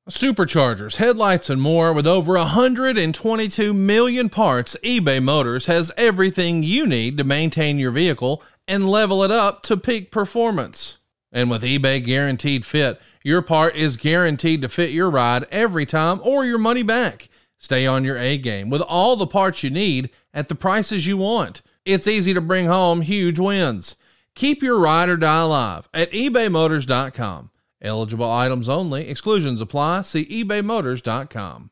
Superchargers, headlights, and more. With over 122 million parts, eBay Motors has everything you need to maintain your vehicle and level it up to peak performance. And with eBay Guaranteed Fit, your part is guaranteed to fit your ride every time or your money back. Stay on your A game with all the parts you need at the prices you want. It's easy to bring home huge wins. Keep your ride or die alive at ebaymotors.com. Eligible items only. Exclusions apply. See ebaymotors.com.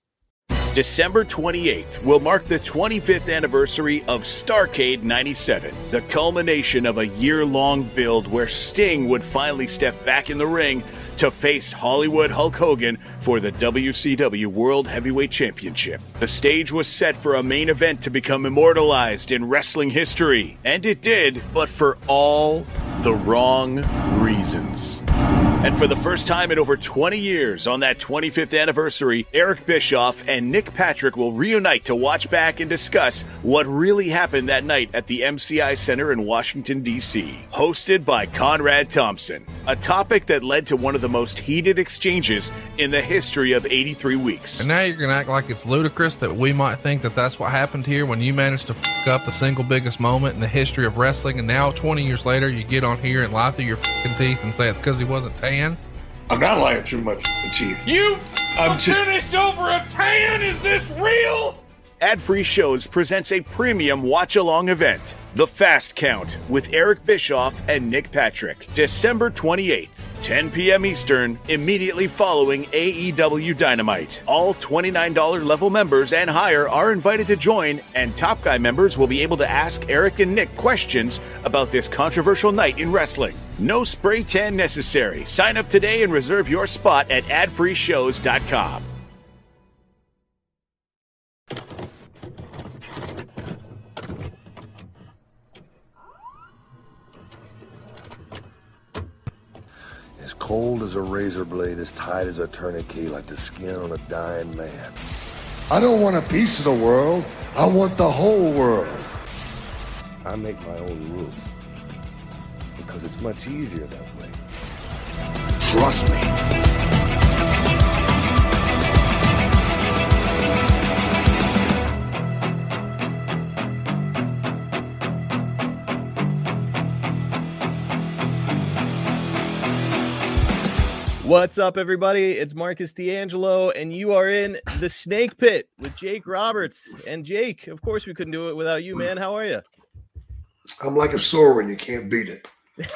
December 28th will mark the 25th anniversary of Starrcade 97, the culmination of a year-long build where Sting would finally step back in the ring to face Hollywood Hulk Hogan for the WCW World Heavyweight Championship. The stage was set for a main event to become immortalized in wrestling history, and it did, but for all the wrong reasons. And for the first time in over 20 years on that 25th anniversary, Eric Bischoff and Nick Patrick will reunite to watch back and discuss what really happened that night at the MCI Center in Washington, D.C. Hosted by Conrad Thompson, a topic that led to one of the most heated exchanges in the history of 83 weeks. And now you're going to act like it's ludicrous that we might think that that's what happened here when you managed to f*** up the single biggest moment in the history of wrestling, and now 20 years later you get on here and lie through your f***ing teeth and say it's because he wasn't tan? I'm not lying through my teeth. You finished over a tan? Is this real? Ad-Free Shows presents a premium watch-along event, The Fast Count, with Eric Bischoff and Nick Patrick, December 28th, 10 p.m. Eastern, immediately following AEW Dynamite. All $29 level members and higher are invited to join, and Top Guy members will be able to ask Eric and Nick questions about this controversial night in wrestling. No spray tan necessary. Sign up today and reserve your spot at adfreeshows.com. Cold as a razor blade, as tight as a tourniquet, like the skin on a dying man. I don't want a piece of the world. I want the whole world. I make my own rules because it's much easier that way. Trust me. What's up, everybody? It's Marcus D'Angelo, and you are in the Snake Pit with Jake Roberts. And Jake, of course, we couldn't do it without you, man. How are you? I'm like a sore when you can't beat it.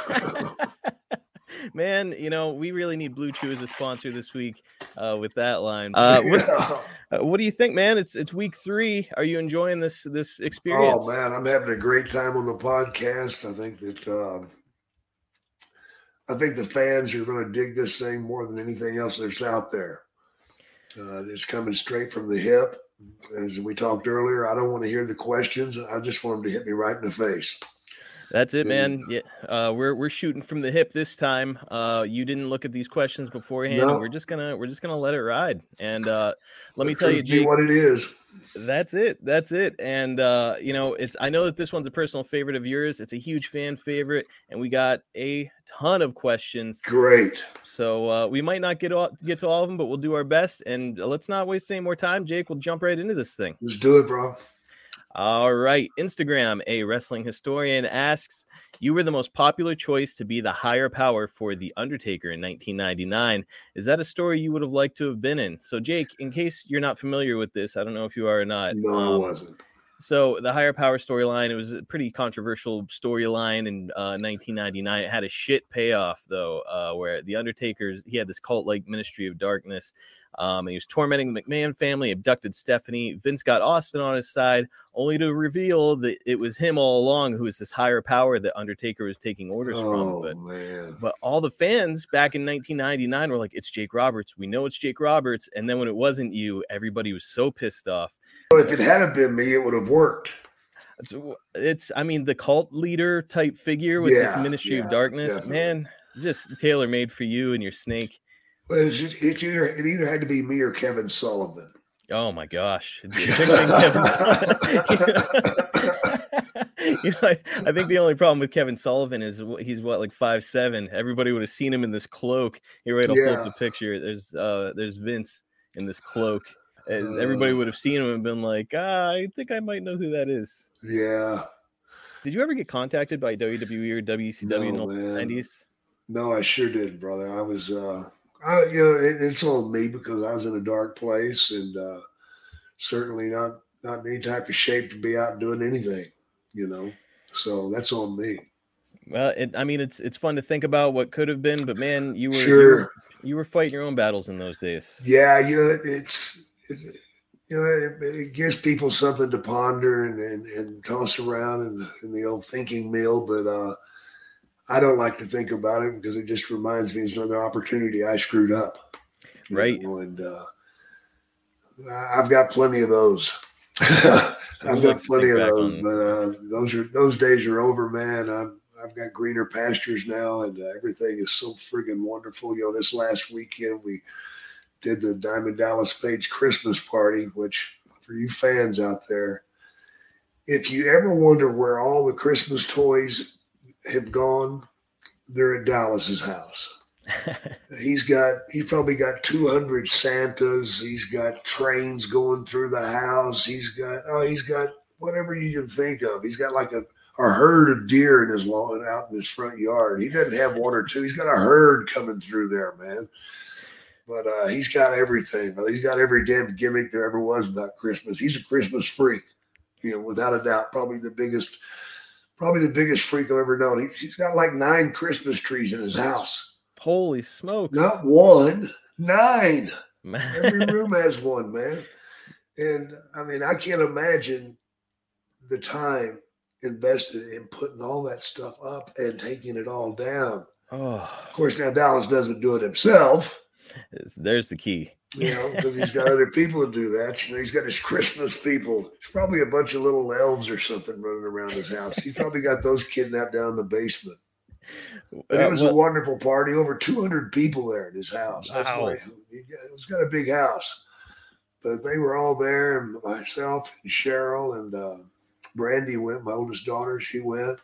Man, you know, we really need Blue Chew as a sponsor this week with that line. What do you think, man? It's week 3. Are you enjoying this experience? Oh, man, I'm having a great time on the podcast. I think the fans are going to dig this thing more than anything else that's out there. It's coming straight from the hip. As we talked earlier, I don't want to hear the questions. I just want them to hit me right in the face. That's it, man. Yeah, we're shooting from the hip this time. You didn't look at these questions beforehand. No. We're just gonna let it ride. And let me tell you, Jake, what it is. That's it. And you know, I know that this one's a personal favorite of yours. It's a huge fan favorite, and we got a ton of questions. Great. So we might not get to all of them, but we'll do our best. And let's not waste any more time, Jake. We'll jump right into this thing. Let's do it, bro. All right. Instagram, a wrestling historian, asks, you were the most popular choice to be the higher power for The Undertaker in 1999. Is that a story you would have liked to have been in? So, Jake, in case you're not familiar with this, I don't know if you are or not. No, I wasn't. So the higher power storyline, it was a pretty controversial storyline in 1999. It had a shit payoff, though, where The Undertaker, he had this cult-like Ministry of Darkness, and he was tormenting the McMahon family, abducted Stephanie. Vince got Austin on his side, only to reveal that it was him all along who was this higher power that Undertaker was taking orders from. But all the fans back in 1999 were like, it's Jake Roberts. We know it's Jake Roberts. And then when it wasn't you, everybody was so pissed off. If it hadn't been me, it would have worked. I mean, the cult leader type figure with this Ministry of Darkness, definitely. Man, just tailor-made for you and your snake. Well, it either had to be me or Kevin Sullivan. Oh my gosh. I think the only problem with Kevin Sullivan is he's like 5'7". Everybody would have seen him in this cloak. Here, wait, I'll pull up the picture. There's Vince in this cloak. Everybody would have seen him and been like, I think I might know who that is. Yeah. Did you ever get contacted by WWE or WCW in the 90s? No, I sure did, brother. I was, it's on me because I was in a dark place and certainly not in any type of shape to be out doing anything, So that's on me. Well, it's fun to think about what could have been, but man, you were fighting your own battles in those days. Yeah, it gives people something to ponder and toss around in the old thinking mill, but I don't like to think about it because it just reminds me it's another opportunity I screwed up. Right. And I've got plenty of those. I've got plenty of those, but those days are over, man. I've got greener pastures now, and everything is so friggin' wonderful. This last weekend we did the Diamond Dallas Page Christmas party, which for you fans out there, if you ever wonder where all the Christmas toys have gone, they're at Dallas's house. He's probably got 200 Santas. He's got trains going through the house. He's got whatever you can think of. He's got like a herd of deer in his lawn out in his front yard. He doesn't have one or two. He's got a herd coming through there, man. But he's got everything. He's got every damn gimmick there ever was about Christmas. He's a Christmas freak, without a doubt. Probably the biggest freak I've ever known. He's got like 9 Christmas trees in his house. Holy smokes. Not 1, 9. Every room has one, man. And I can't imagine the time invested in putting all that stuff up and taking it all down. Oh. Of course, now Dallas doesn't do it himself. There's the key. Because he's got other people to do that. He's got his Christmas people. There's probably a bunch of little elves or something running around his house. He's probably got those kidnapped down in the basement. But it was a wonderful party. Over 200 people there at his house. That's why it's got a big house. But they were all there, and myself and Cheryl and Brandy went. My oldest daughter, she went.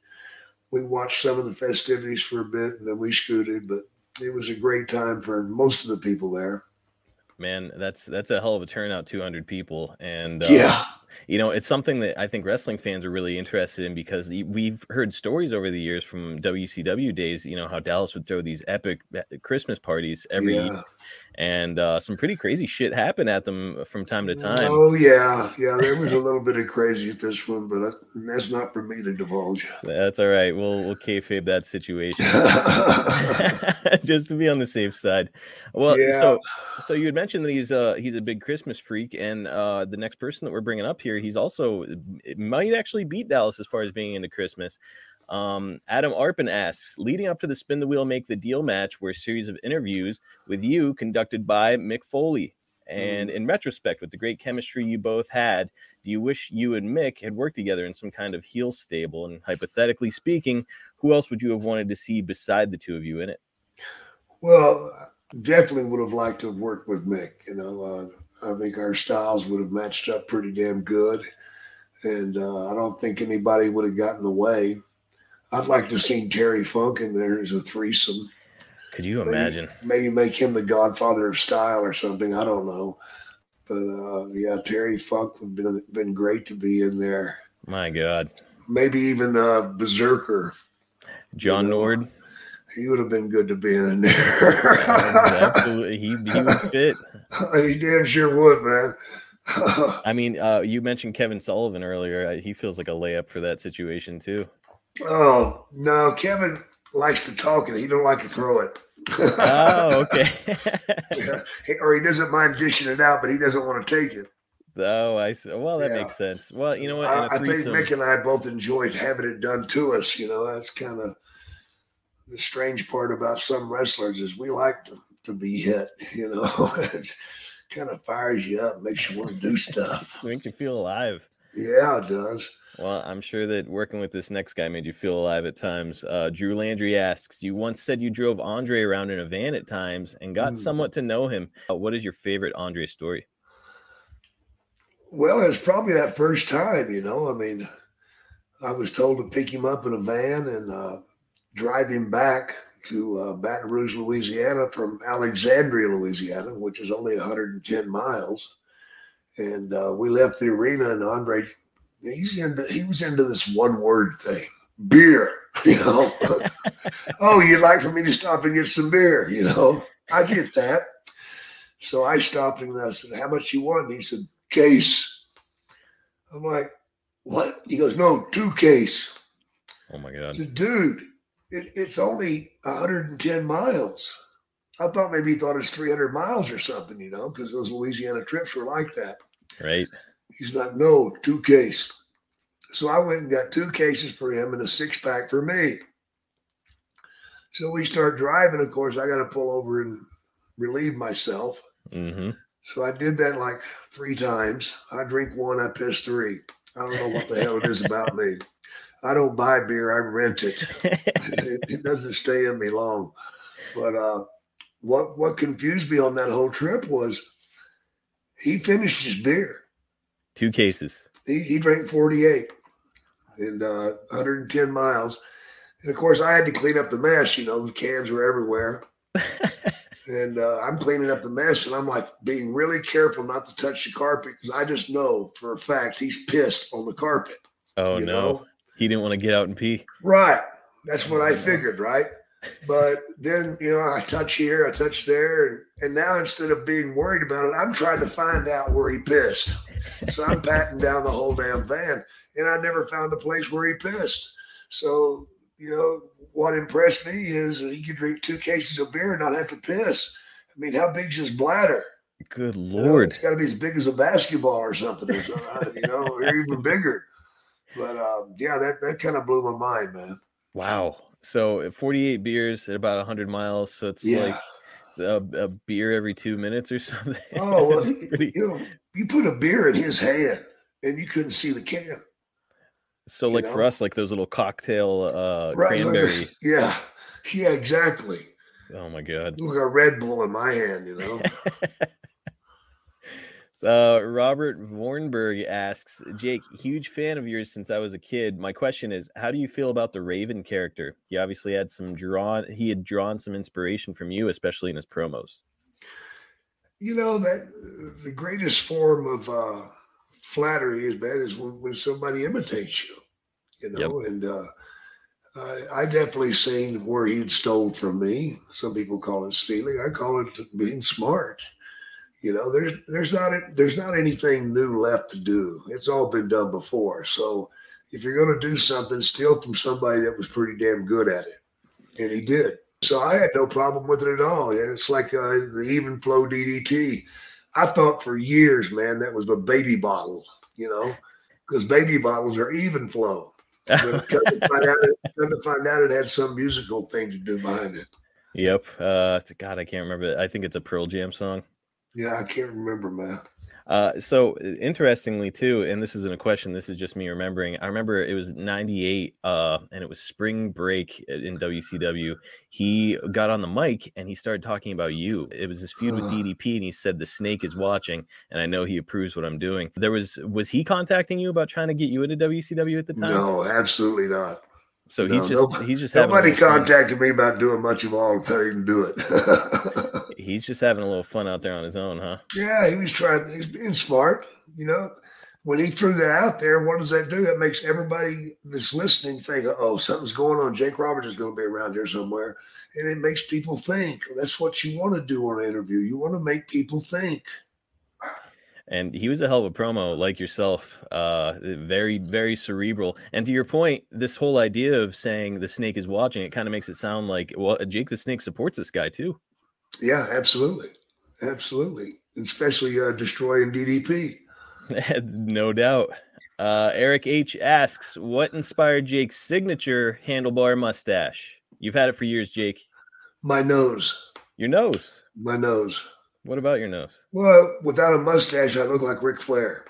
We watched some of the festivities for a bit, and then we scooted. But it was a great time for most of the people there. Man, that's a hell of a turnout, 200 people. And yeah. It's something that I think wrestling fans are really interested in because we've heard stories over the years from WCW days, how Dallas would throw these epic Christmas parties every year. And some pretty crazy shit happened at them from time to time. Oh, yeah. Yeah, there was a little bit of crazy at this one, but that's not for me to divulge. That's all right. We'll kayfabe that situation just to be on the safe side. Well, yeah. So you had mentioned that he's a big Christmas freak, and the next person that we're bringing up here, he's also might actually beat Dallas as far as being into Christmas. Adam Arpin asks, leading up to the Spin the Wheel Make the Deal match were a series of interviews with you conducted by Mick Foley. And in retrospect, with the great chemistry you both had, do you wish you and Mick had worked together in some kind of heel stable? And hypothetically speaking, who else would you have wanted to see beside the two of you in it? Well, definitely would have liked to have worked with Mick. I think our styles would have matched up pretty damn good. And I don't think anybody would have gotten in the way. I'd like to have seen Terry Funk in there as a threesome. Could you imagine? Maybe make him the godfather of style or something. I don't know. But, Terry Funk would have been great to be in there. My God. Maybe even Berserker. John Nord. He would have been good to be in there. Absolutely. He would fit. He damn sure would, man. You mentioned Kevin Sullivan earlier. He feels like a layup for that situation, too. Oh, no, Kevin likes to talk and he don't like to throw it. Oh, okay. Or he doesn't mind dishing it out, but he doesn't want to take it. Oh, I see. Well, that makes sense. Well, you know what? I think Mick and I both enjoyed having it done to us. That's kind of the strange part about some wrestlers is we like to be hit. It kind of fires you up, makes you want to do stuff. Makes you feel alive. Yeah, it does. Well, I'm sure that working with this next guy made you feel alive at times. Drew Landry asks, you once said you drove Andre around in a van at times and got somewhat to know him. What is your favorite Andre story? Well, it's probably that first time, I was told to pick him up in a van and drive him back to Baton Rouge, Louisiana from Alexandria, Louisiana, which is only 110 miles. And we left the arena, and Andre, he was into this one word thing, beer, Oh, you'd like for me to stop and get some beer, I get that. So I stopped him and I said, how much you want? And he said, case. I'm like, what? He goes, no, 2 case. Oh my God. I said, dude, it's only 110 miles. I thought maybe he thought it's 300 miles or something, because those Louisiana trips were like that. Right. He's like, no, 2 case. So I went and got 2 cases for him and a 6-pack for me. So we start driving. Of course, I got to pull over and relieve myself. Mm-hmm. So I did that like 3 times. I drink 1, I piss 3. I don't know what the hell it is about me. I don't buy beer, I rent it. It doesn't stay in me long. But what confused me on that whole trip was he finished his beer. 2 cases. He drank 48 and 110 miles. And of course, I had to clean up the mess. The cans were everywhere. And I'm cleaning up the mess, and I'm like being really careful not to touch the carpet because I just know for a fact he's pissed on the carpet. Oh, no. He didn't want to get out and pee. Right. That's what I figured, right? But then, I touch here, I touch there. And now instead of being worried about it, I'm trying to find out where he pissed. So I'm patting down the whole damn van, and I never found a place where he pissed. So, what impressed me is that he could drink 2 cases of beer and not have to piss. I mean, how big's his bladder? Good Lord. It's got to be as big as a basketball or something, or even bigger. But, that kind of blew my mind, man. Wow. So 48 beers at about 100 miles. So it's like a beer every 2 minutes or something. Oh, well, you put a beer in his hand and you couldn't see the can. So for us, like those little cocktail cranberry. Like yeah, exactly. Oh my God. Look, a Red Bull in my hand, Robert Vornberg asks, Jake, huge fan of yours since I was a kid. My question is, how do you feel about the Raven character? He obviously had he had drawn some inspiration from you, especially in his promos. That the greatest form of flattery is when somebody imitates you, Yep. And I definitely seen where he'd stole from me. Some people call it stealing. I call it being smart. There's not anything new left to do. It's all been done before. So if you're going to do something, steal from somebody that was pretty damn good at it. And he did. So I had no problem with it at all. It's like the Even Flow DDT. I thought for years, man, that was a baby bottle, because baby bottles are even flow. But come to find out it had some musical thing to do behind it. Yep. God, I can't remember. I think it's a Pearl Jam song. Yeah, I can't remember, man. So interestingly too, and this isn't a question, this is just me remembering. I remember it was 98, and it was spring break in WCW. He got on the mic and he started talking about you. It was this feud with DDP, and he said the Snake is watching, and I know he approves what I'm doing. Was he contacting you about trying to get you into WCW at the time? No, absolutely not. So he's just nobody contacted me about doing much of all to even do it. He's just having a little fun out there on his own, huh? Yeah, he's being smart. When he threw that out there, what does that do? That makes everybody that's listening think, oh, something's going on. Jake Roberts is going to be around here somewhere. And it makes people think. That's what you want to do on an interview. You want to make people think. And he was a hell of a promo, like yourself. Very, very cerebral. And to your point, this whole idea of saying the Snake is watching, it kind of makes it sound like, well, Jake the Snake supports this guy too. Yeah, absolutely. Absolutely. Especially destroying DDP. No doubt. Eric H. asks, what inspired Jake's signature handlebar mustache? You've had it for years, Jake. My nose. Your nose? My nose. What about your nose? Well, without a mustache, I look like Ric Flair.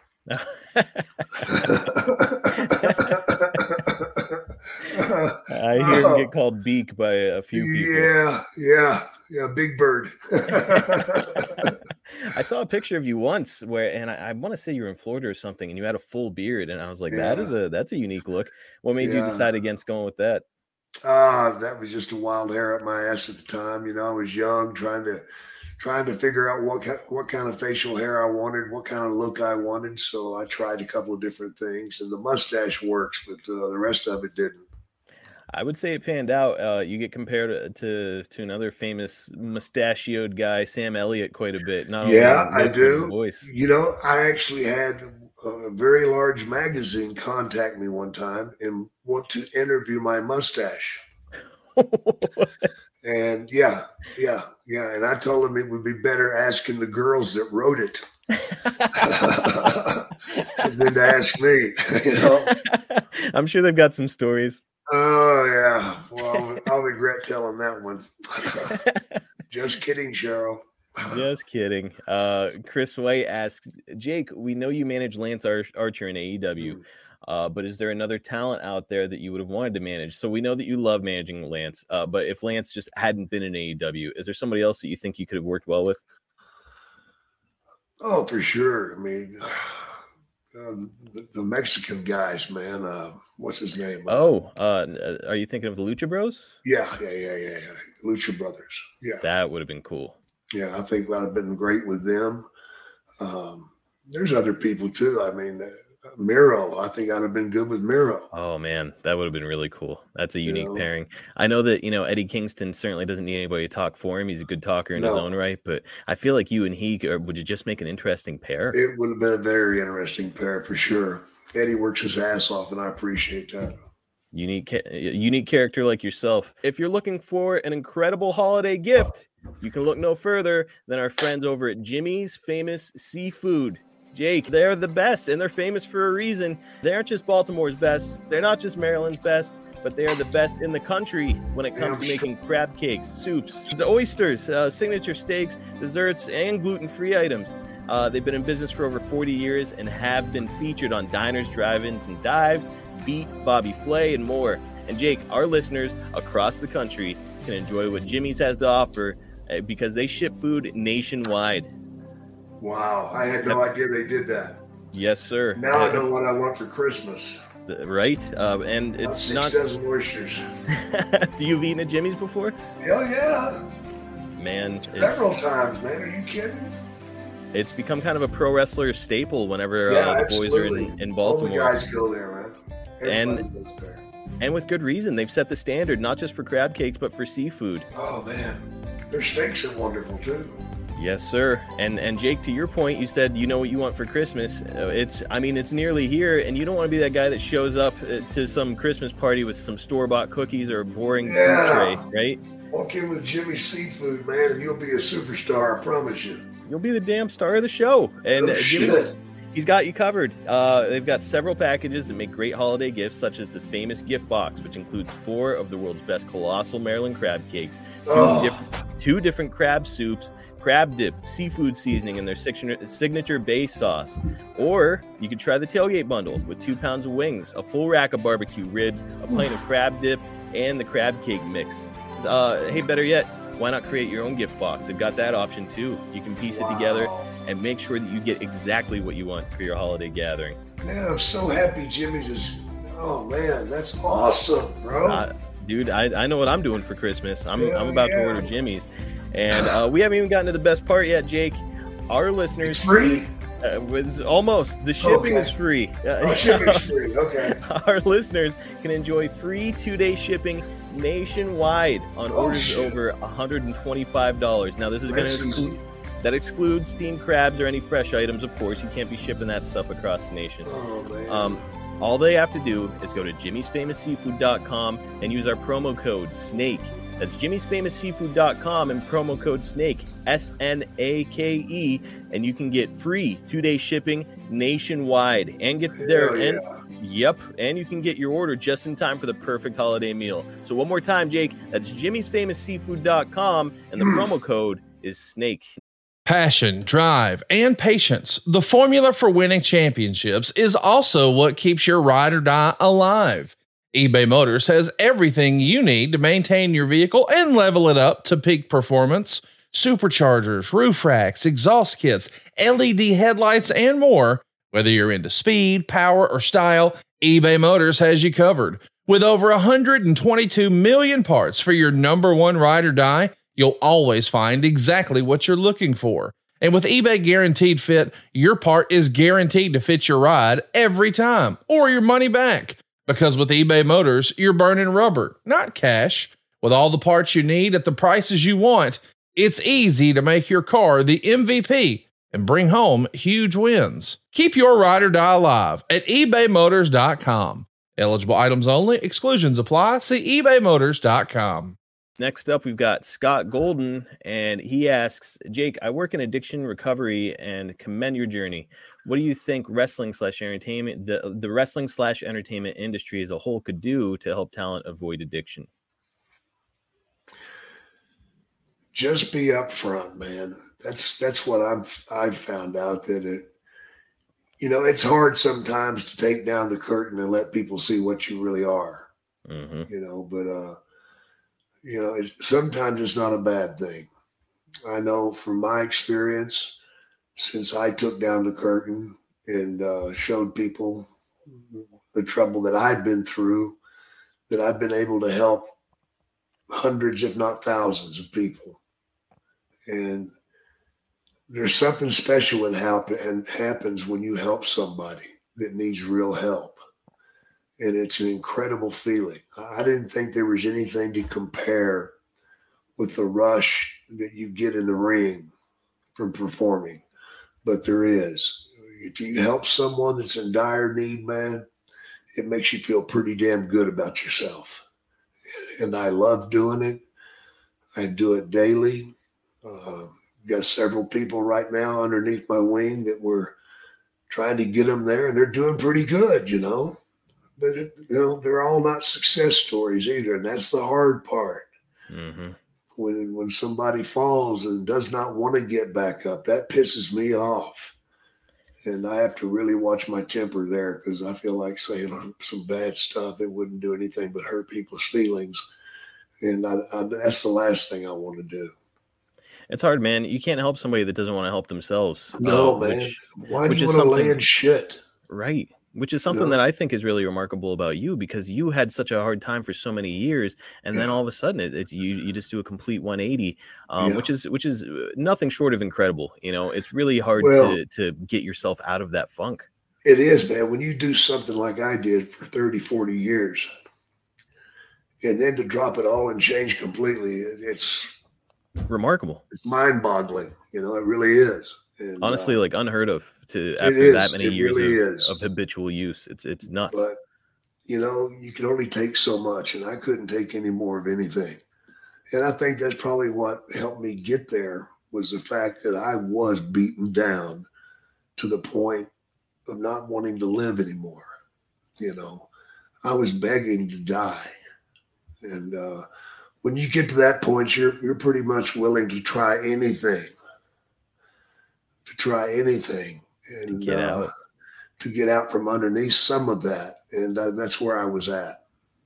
I hear him get called Beak by a few people. Yeah, Big Bird. I saw a picture of you once and I want to say you were in Florida or something, and you had a full beard, and I was like, that's a unique look. What made you decide against going with that? That was just a wild hair up my ass at the time. You know, I was young, trying to figure out what kind of facial hair I wanted, what kind of look I wanted. So I tried a couple of different things, and the mustache works, but the rest of it didn't. I would say it panned out. You get compared to another famous mustachioed guy, Sam Elliott, quite a bit. I do. Voice. You know, I actually had a very large magazine contact me one time and want to interview my mustache. And yeah. And I told him it would be better asking the girls that wrote it than to ask me. You know, I'm sure they've got some stories. Oh yeah. Well, I'll regret telling that one. Just kidding, Cheryl. Just kidding. Chris White asks, Jake, we know you manage Lance Archer in AEW, but is there another talent out there that you would have wanted to manage? So we know that you love managing Lance, but if Lance just hadn't been in AEW, is there somebody else that you think you could have worked well with? Oh, for sure. I mean, the Mexican guys, man. What's his name? Are you thinking of the Lucha Bros? Yeah. Lucha Brothers. Yeah. That would have been cool. Yeah, I think I'd have been great with them. There's other people too. I mean, Miro. I think I'd have been good with Miro. Oh man, that would have been really cool. That's a unique pairing. I know that Eddie Kingston certainly doesn't need anybody to talk for him. He's a good talker in his own right, but I feel like you and he would you just make an interesting pair. It would have been a very interesting pair for sure. Eddie works his ass off, and I appreciate that. Unique character like yourself. If you're looking for an incredible holiday gift, you can look no further than our friends over at Jimmy's Famous Seafood. Jake, they're the best, and they're famous for a reason. They aren't just Baltimore's best. They're not just Maryland's best, but they are the best in the country when it comes to making crab cakes, soups, oysters, signature steaks, desserts, and gluten-free items. They've been in business for over 40 years and have been featured on diners, drive-ins, and dives, Beat, Bobby Flay, and more. And Jake, our listeners across the country can enjoy what Jimmy's has to offer because they ship food nationwide. Wow, I had no idea they did that. Yes, sir. Now I know what I want for Christmas. Right? And it's 6 dozen oysters. You've eaten at Jimmy's before? Hell yeah. Man. Several times, man. Are you kidding? It's become kind of a pro wrestler staple whenever the boys are in Baltimore. All the guys go there, man. Everybody goes there. And with good reason. They've set the standard, not just for crab cakes, but for seafood. Oh, man. Their steaks are wonderful, too. Yes, sir. And Jake, to your point, you said you know what you want for Christmas. It's nearly here, and you don't want to be that guy that shows up to some Christmas party with some store-bought cookies or a boring food tray, right? Walk in with Jimmy's Seafood, man, and you'll be a superstar, I promise you. You'll be the damn star of the show. And he's got you covered. They've got several packages that make great holiday gifts, such as the famous gift box, which includes 4 of the world's best colossal Maryland crab cakes, 2 different crab soups, crab dip, seafood seasoning, and their signature base sauce. Or you could try the tailgate bundle with 2 pounds of wings, a full rack of barbecue ribs, a pint of crab dip, and the crab cake mix. Hey, better yet, why not create your own gift box? They've got that option too. You can piece it together and make sure that you get exactly what you want for your holiday gathering. Man, I'm so happy Jimmy's is... Oh, man, that's awesome, bro. Dude, I know what I'm doing for Christmas. I'm about to order Jimmy's. And we haven't even gotten to the best part yet, Jake. Our listeners... It's free? It's almost. The shipping is free. Shipping's free, okay. Our listeners can enjoy free 2-day shipping nationwide on orders over $125. Now, this is going to excludes steamed crabs or any fresh items, of course. You can't be shipping that stuff across the nation. Oh, man. All they have to do is go to jimmysfamousseafood.com and use our promo code SNAKE. That's jimmysfamousseafood.com and promo code SNAKE, SNAKE, and you can get free 2-day shipping nationwide and get there. And you can get your order just in time for the perfect holiday meal. So one more time, Jake, that's jimmysfamousseafood.com and the promo code is SNAKE. Passion, drive, and patience. The formula for winning championships is also what keeps your ride or die alive. eBay Motors has everything you need to maintain your vehicle and level it up to peak performance. superchargers, roof racks, exhaust kits, LED headlights, and more. Whether you're into speed, power, or style, eBay Motors has you covered. With over 122 million parts for your number one ride or die, you'll always find exactly what you're looking for. And with eBay Guaranteed Fit, your part is guaranteed to fit your ride every time, or your money back. Because with eBay Motors, you're burning rubber, not cash. With all the parts you need at the prices you want, it's easy to make your car the MVP and bring home huge wins. Keep your ride or die alive at ebaymotors.com. Eligible items only. Exclusions apply. See ebaymotors.com. Next up, we've got Scott Golden, and he asks, Jake, I work in addiction recovery and commend your journey. What do you think wrestling/entertainment, the wrestling/entertainment industry as a whole could do to help talent avoid addiction? Just be upfront, man. That's what I've found out, that it's hard sometimes to take down the curtain and let people see what you really are. But sometimes it's not a bad thing. I know from my experience, since I took down the curtain and showed people the trouble that I've been through, that I've been able to help hundreds, if not thousands of people. And there's something special that happens when you help somebody that needs real help. And it's an incredible feeling. I didn't think there was anything to compare with the rush that you get in the ring from performing, but there is. If you help someone that's in dire need, man, it makes you feel pretty damn good about yourself. And I love doing it. I do it daily. Got several people right now underneath my wing that we're trying to get them there, and they're doing pretty good, But they're all not success stories either, and that's the hard part. Mm-hmm. When somebody falls and does not want to get back up, that pisses me off, and I have to really watch my temper there, because I feel like saying some bad stuff that wouldn't do anything but hurt people's feelings, and that's the last thing I want to do. It's hard, man. You can't help somebody that doesn't want to help themselves. No, man. Why do you want to lay in shit? Right. Which is something that I think is really remarkable about you, because you had such a hard time for so many years, and then all of a sudden it's you just do a complete 180, which is nothing short of incredible. It's really hard to get yourself out of that funk. It is, man. When you do something like I did for 30, 40 years, and then to drop it all and change completely, it's remarkable. It's mind-boggling. It really is. And, honestly, like unheard of after that many years of habitual use. It's nuts. But you can only take so much, and I couldn't take any more of anything. And I think that's probably what helped me get there, was the fact that I was beaten down to the point of not wanting to live anymore. I was begging to die. And when you get to that point, you're pretty much willing to try anything. And to get out from underneath some of that. And that's where I was at.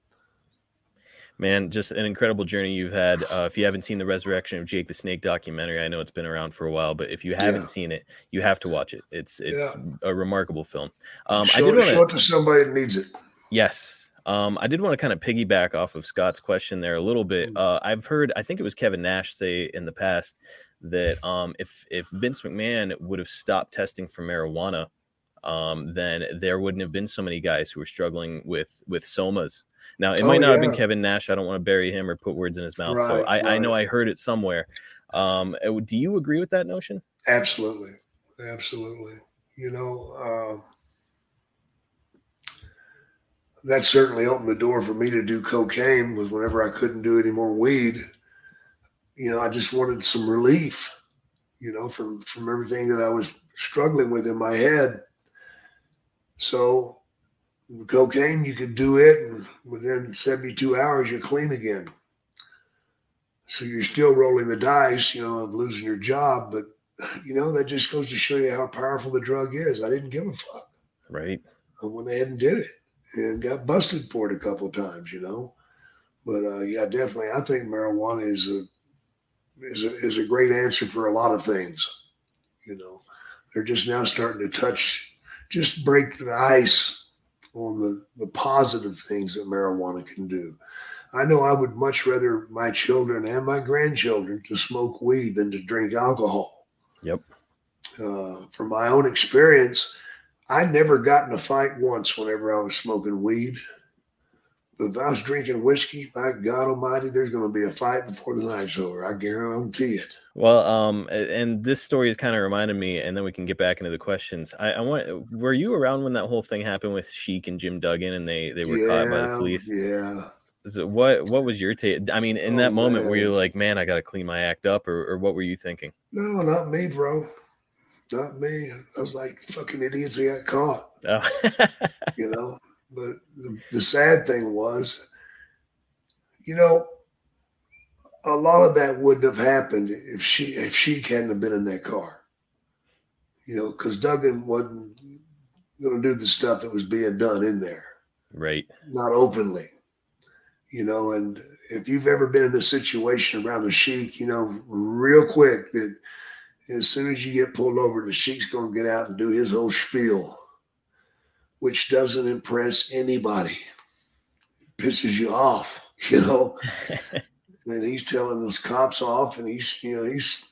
Man, just an incredible journey you've had. If you haven't seen the Resurrection of Jake the Snake documentary, I know it's been around for a while, but if you haven't seen it, you have to watch it. It's a remarkable film. Show it to somebody that needs it. Yes. I did want to kind of piggyback off of Scott's question there a little bit. I've heard, I think it was Kevin Nash say in the past that if Vince McMahon would have stopped testing for marijuana, then there wouldn't have been so many guys who were struggling with somas. Now, it might not have been Kevin Nash. I don't want to bury him or put words in his mouth. So I know I heard it somewhere. Do you agree with that notion? Absolutely. That certainly opened the door for me to do cocaine. Was whenever I couldn't do any more weed, I just wanted some relief, from everything that I was struggling with in my head. So with cocaine, you could do it, and within 72 hours, you're clean again. So you're still rolling the dice, of losing your job, but that just goes to show you how powerful the drug is. I didn't give a fuck. Right. I went ahead and did it. And got busted for it a couple of times, But definitely, I think marijuana is is a great answer for a lot of things. You know, they're just now starting to just break the ice on the positive things that marijuana can do. I know I would much rather my children and my grandchildren to smoke weed than to drink alcohol. Yep. From my own experience, I never got in a fight once whenever I was smoking weed. But if I was drinking whiskey, by God Almighty, there's going to be a fight before the night's over. I guarantee it. Well, and this story has kind of reminded me, and then we can get back into the questions. Were you around when that whole thing happened with Sheik and Jim Duggan, and they were caught by the police? Yeah. So what was your take? I mean, in that moment, were you like, man, I got to clean my act up, or what were you thinking? No, not me, bro. Not me. I was like, fucking idiots, they got caught. Oh. You know, but the sad thing was, you know, a lot of that wouldn't have happened if she hadn't have been in that car. You know, because Duggan wasn't going to do the stuff that was being done in there. Right. Not openly. You know, and if you've ever been in a situation around the Sheik, you know, real quick that as soon as you get pulled over, the Sheik's going to get out and do his whole spiel, which doesn't impress anybody. It pisses you off, you know. And he's telling those cops off, and he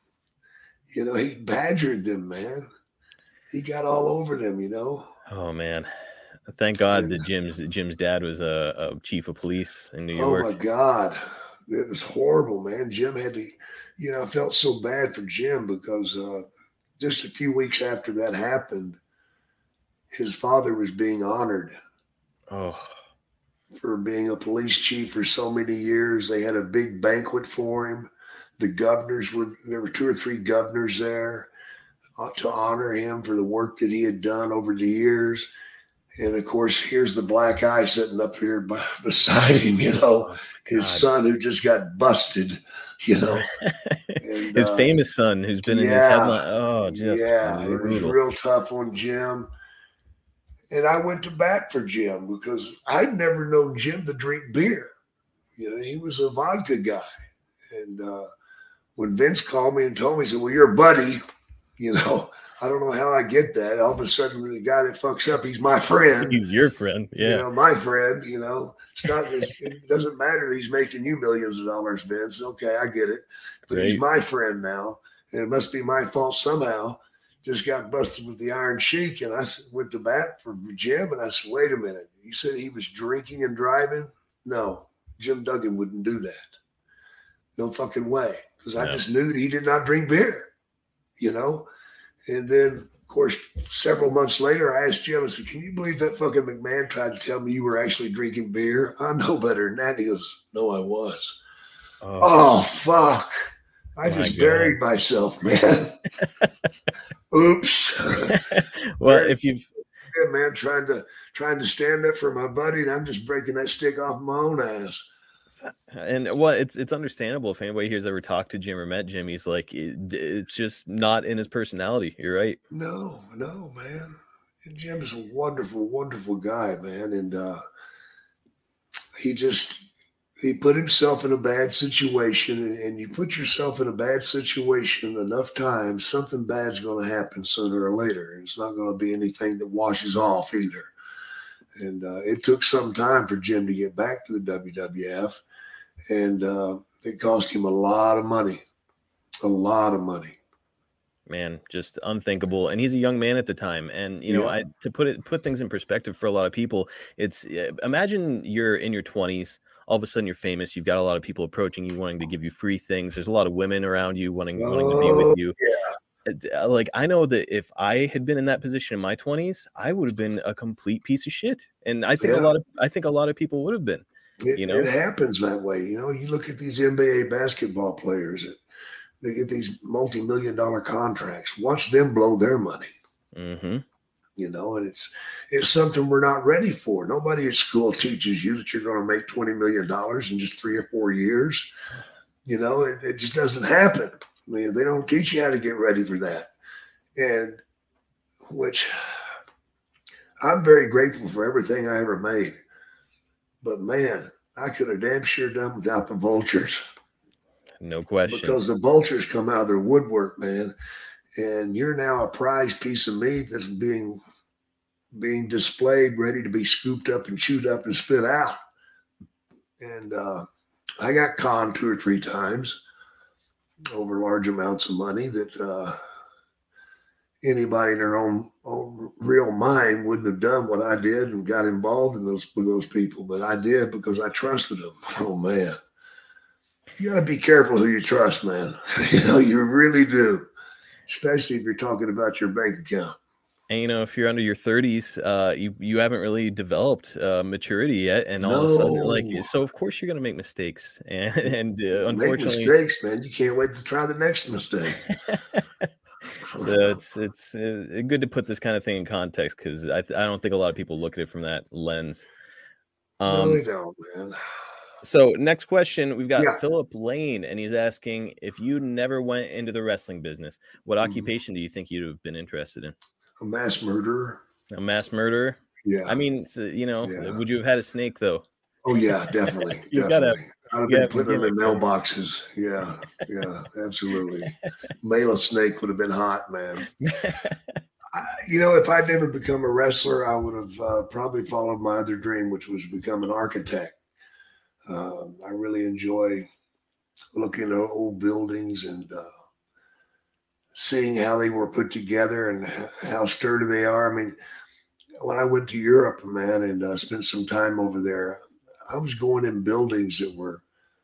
badgered them, man. He got all over them, you know. Oh man. Thank God that Jim's dad was a chief of police in New York. Oh my God. It was horrible, man. Jim had to, you know, I felt so bad for Jim because just a few weeks after that happened, his father was being honored for being a police chief for so many years. They had a big banquet for him. There were 2 or 3 governors there to honor him for the work that he had done over the years. And of course, here's the black eye sitting up here beside him, you know, his son who just got busted, you know. And, his famous son who's been in his headline. Oh, just it was real tough on Jim. And I went to bat for Jim because I'd never known Jim to drink beer. You know, he was a vodka guy. And when Vince called me and told me, he said, well, you're a buddy, you know. I don't know how I get that. All of a sudden, the guy that fucks up, he's my friend. He's your friend. Yeah. You know, my friend, you know. It doesn't matter he's making you millions of dollars, Vince. Okay, I get it. But he's my friend now. And it must be my fault somehow. Just got busted with the Iron Sheik. And I went to bat for Jim. And I said, wait a minute. You said he was drinking and driving? No, Jim Duggan wouldn't do that. No fucking way. Because I just knew that he did not drink beer, you know. And then, of course, several months later, I asked Jim, I said, can you believe that fucking McMahon tried to tell me you were actually drinking beer? I know better than that. He goes, no, I was. Oh fuck. I just buried myself, man. Oops. Well, if you've... Yeah, man, trying to stand up for my buddy, and I'm just breaking that stick off my own ass. And well, it's understandable if anybody here's ever talked to Jim or met Jim. He's like, it's just not in his personality. You're right. No, man. And Jim is a wonderful, wonderful guy, man. And he put himself in a bad situation. And you put yourself in a bad situation enough times, something bad's going to happen sooner or later. And it's not going to be anything that washes off either. And it took some time for Jim to get back to the WWF. And it cost him a lot of money. Man, just unthinkable. And he's a young man at the time. And, you know, to put things in perspective for a lot of people, it's imagine you're in your 20s. All of a sudden you're famous. You've got a lot of people approaching you, wanting to give you free things. There's a lot of women around you wanting to be with you. Yeah. Like, I know that if I had been in that position in my 20s, I would have been a complete piece of shit. And I think a lot of people would have been. It happens that way. You know, you look at these NBA basketball players, they get these multi-million-dollar contracts. Watch them blow their money. Mm-hmm. You know, and it's something we're not ready for. Nobody at school teaches you that you're going to make $20 million in just 3 or 4 years. You know, it just doesn't happen. I mean, they don't teach you how to get ready for that. And which I'm very grateful for everything I ever made. But man, I could have damn sure done without the vultures. No question. Because the vultures come out of their woodwork, man, and you're now a prized piece of meat that's being displayed, ready to be scooped up and chewed up and spit out. And I got conned 2 or 3 times over large amounts of money that anybody in their own real mind wouldn't have done what I did and got involved in with those people. But I did because I trusted them. Oh, man. You got to be careful who you trust, man. You really do, especially if you're talking about your bank account. And, if you're under your 30s, you haven't really developed maturity yet. And all of a sudden, so of course you're going to make mistakes. And unfortunately, make mistakes, man. You can't wait to try the next mistake. So it's good to put this kind of thing in context, because I don't think a lot of people look at it from that lens. No, they don't, man. So next question, we've got Philip Lane, and he's asking, if you never went into the wrestling business, what occupation do you think you'd have been interested in? A mass murderer. A mass murderer? Yeah. I mean, would you have had a snake, though? Oh, yeah, definitely. I'd have been putting them in mailboxes. Yeah, absolutely. Mail a snake would have been hot, man. If I'd never become a wrestler, I would have probably followed my other dream, which was to become an architect. I really enjoy looking at old buildings and seeing how they were put together and how sturdy they are. I mean, when I went to Europe, man, and spent some time over there, I was going in buildings that were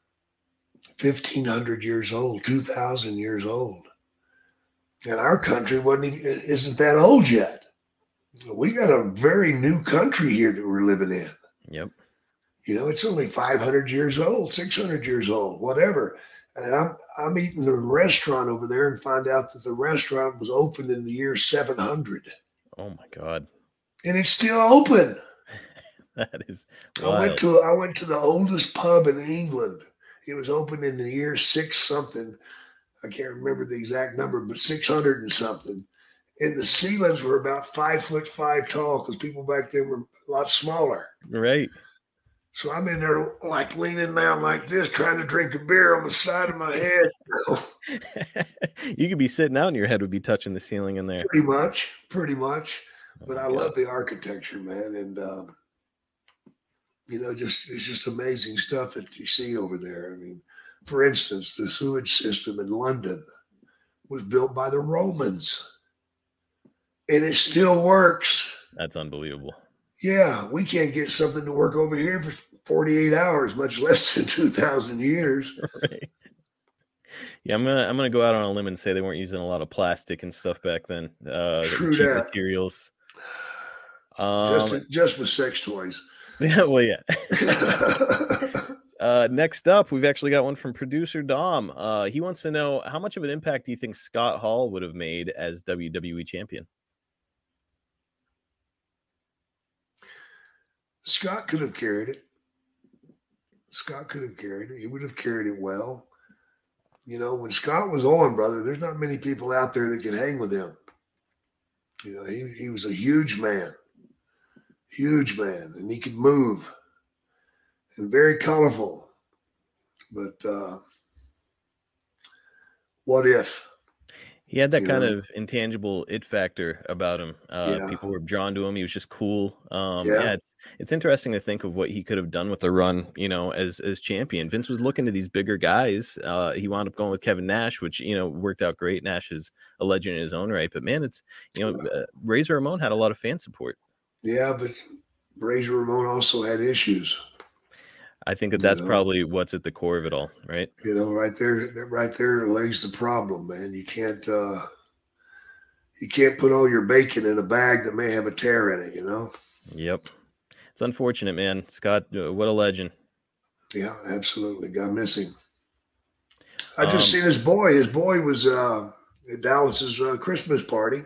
1,500 years old, 2,000 years old. And our country isn't that old yet. We got a very new country here that we're living in. Yep. It's only 500 years old, 600 years old, whatever. And I'm eating in a restaurant over there and find out that the restaurant was opened in the year 700. Oh my God. And it's still open. That is wild. I went to the oldest pub in England. It was opened in the year 6 something. I can't remember the exact number, but 600 and something. And the ceilings were about 5'5" tall, because people back then were a lot smaller. Right. So I'm in there like leaning down like this, trying to drink a beer on the side of my head. You could be sitting out and your head would be touching the ceiling in there. Pretty much. But I love the architecture, man. And, it's just amazing stuff that you see over there. I mean, for instance, the sewage system in London was built by the Romans, and it still works. That's unbelievable. Yeah, we can't get something to work over here for 48 hours, much less than 2,000 years. Right. Yeah, I'm gonna go out on a limb and say they weren't using a lot of plastic and stuff back then. True cheap that. Materials. Just with sex toys. Yeah, well, yeah. Next up, we've actually got one from producer Dom. He wants to know, how much of an impact do you think Scott Hall would have made as WWE champion? Scott could have carried it. He would have carried it well. When Scott was on, brother, there's not many people out there that can hang with him. He was a huge man, and he could move and very colorful. But what if? He had that kind of intangible it factor about him. People were drawn to him. He was just cool. It's interesting to think of what he could have done with the run, as champion. Vince was looking to these bigger guys. He wound up going with Kevin Nash, which, worked out great. Nash is a legend in his own right. But, man, it's, Razor Ramon had a lot of fan support. Yeah, but Razor Ramon also had issues. I think that's probably what's at the core of it all, right? Right there lays the problem, man. You can't put all your bacon in a bag that may have a tear in it, Yep. It's unfortunate, man. Scott, what a legend. Yeah, absolutely. Got missing. I just seen his boy. His boy was at Dallas's Christmas party.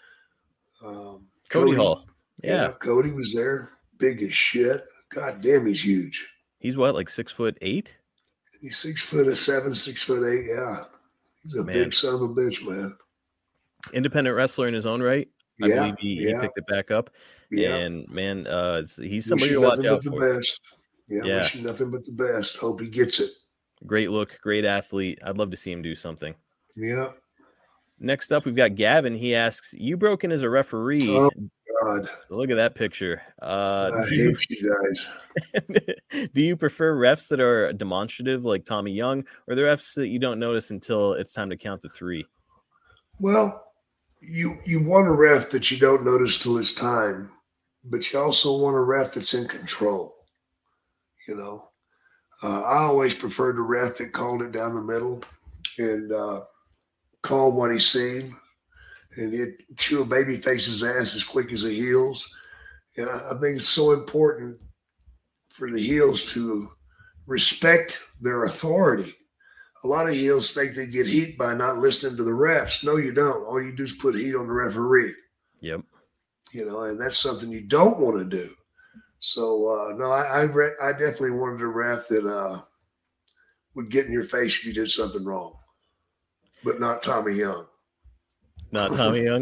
Cody Hall. Yeah. Cody was there. Big as shit. God damn, he's huge. He's what, like 6'8"? He's 6'7", 6'8". Yeah, he's a big son of a bitch, man. Independent wrestler in his own right. I believe he picked it back up. Yeah. And man, he's somebody to watch out for. Best. Yeah, wishing nothing but the best. Hope he gets it. Great look, great athlete. I'd love to see him do something. Yeah. Next up, we've got Gavin. He asks, "You broken as a referee?" Oh God, look at that picture. I hate you guys. Do you prefer refs that are demonstrative, like Tommy Young, or the refs that you don't notice until it's time to count to 3? Well, you want a ref that you don't notice till it's time, but you also want a ref that's in control. You know, I always preferred the ref that called it down the middle and called what he seen, and he'd chew a baby face's ass as quick as the heels. And I think it's so important for the heels to respect their authority. A lot of heels think they get heat by not listening to the refs. No, you don't. All you do is put heat on the referee. Yep. You know, and that's something you don't want to do. So, no, I definitely wanted a ref that would get in your face if you did something wrong, but not Tommy Young. Not Tommy Young.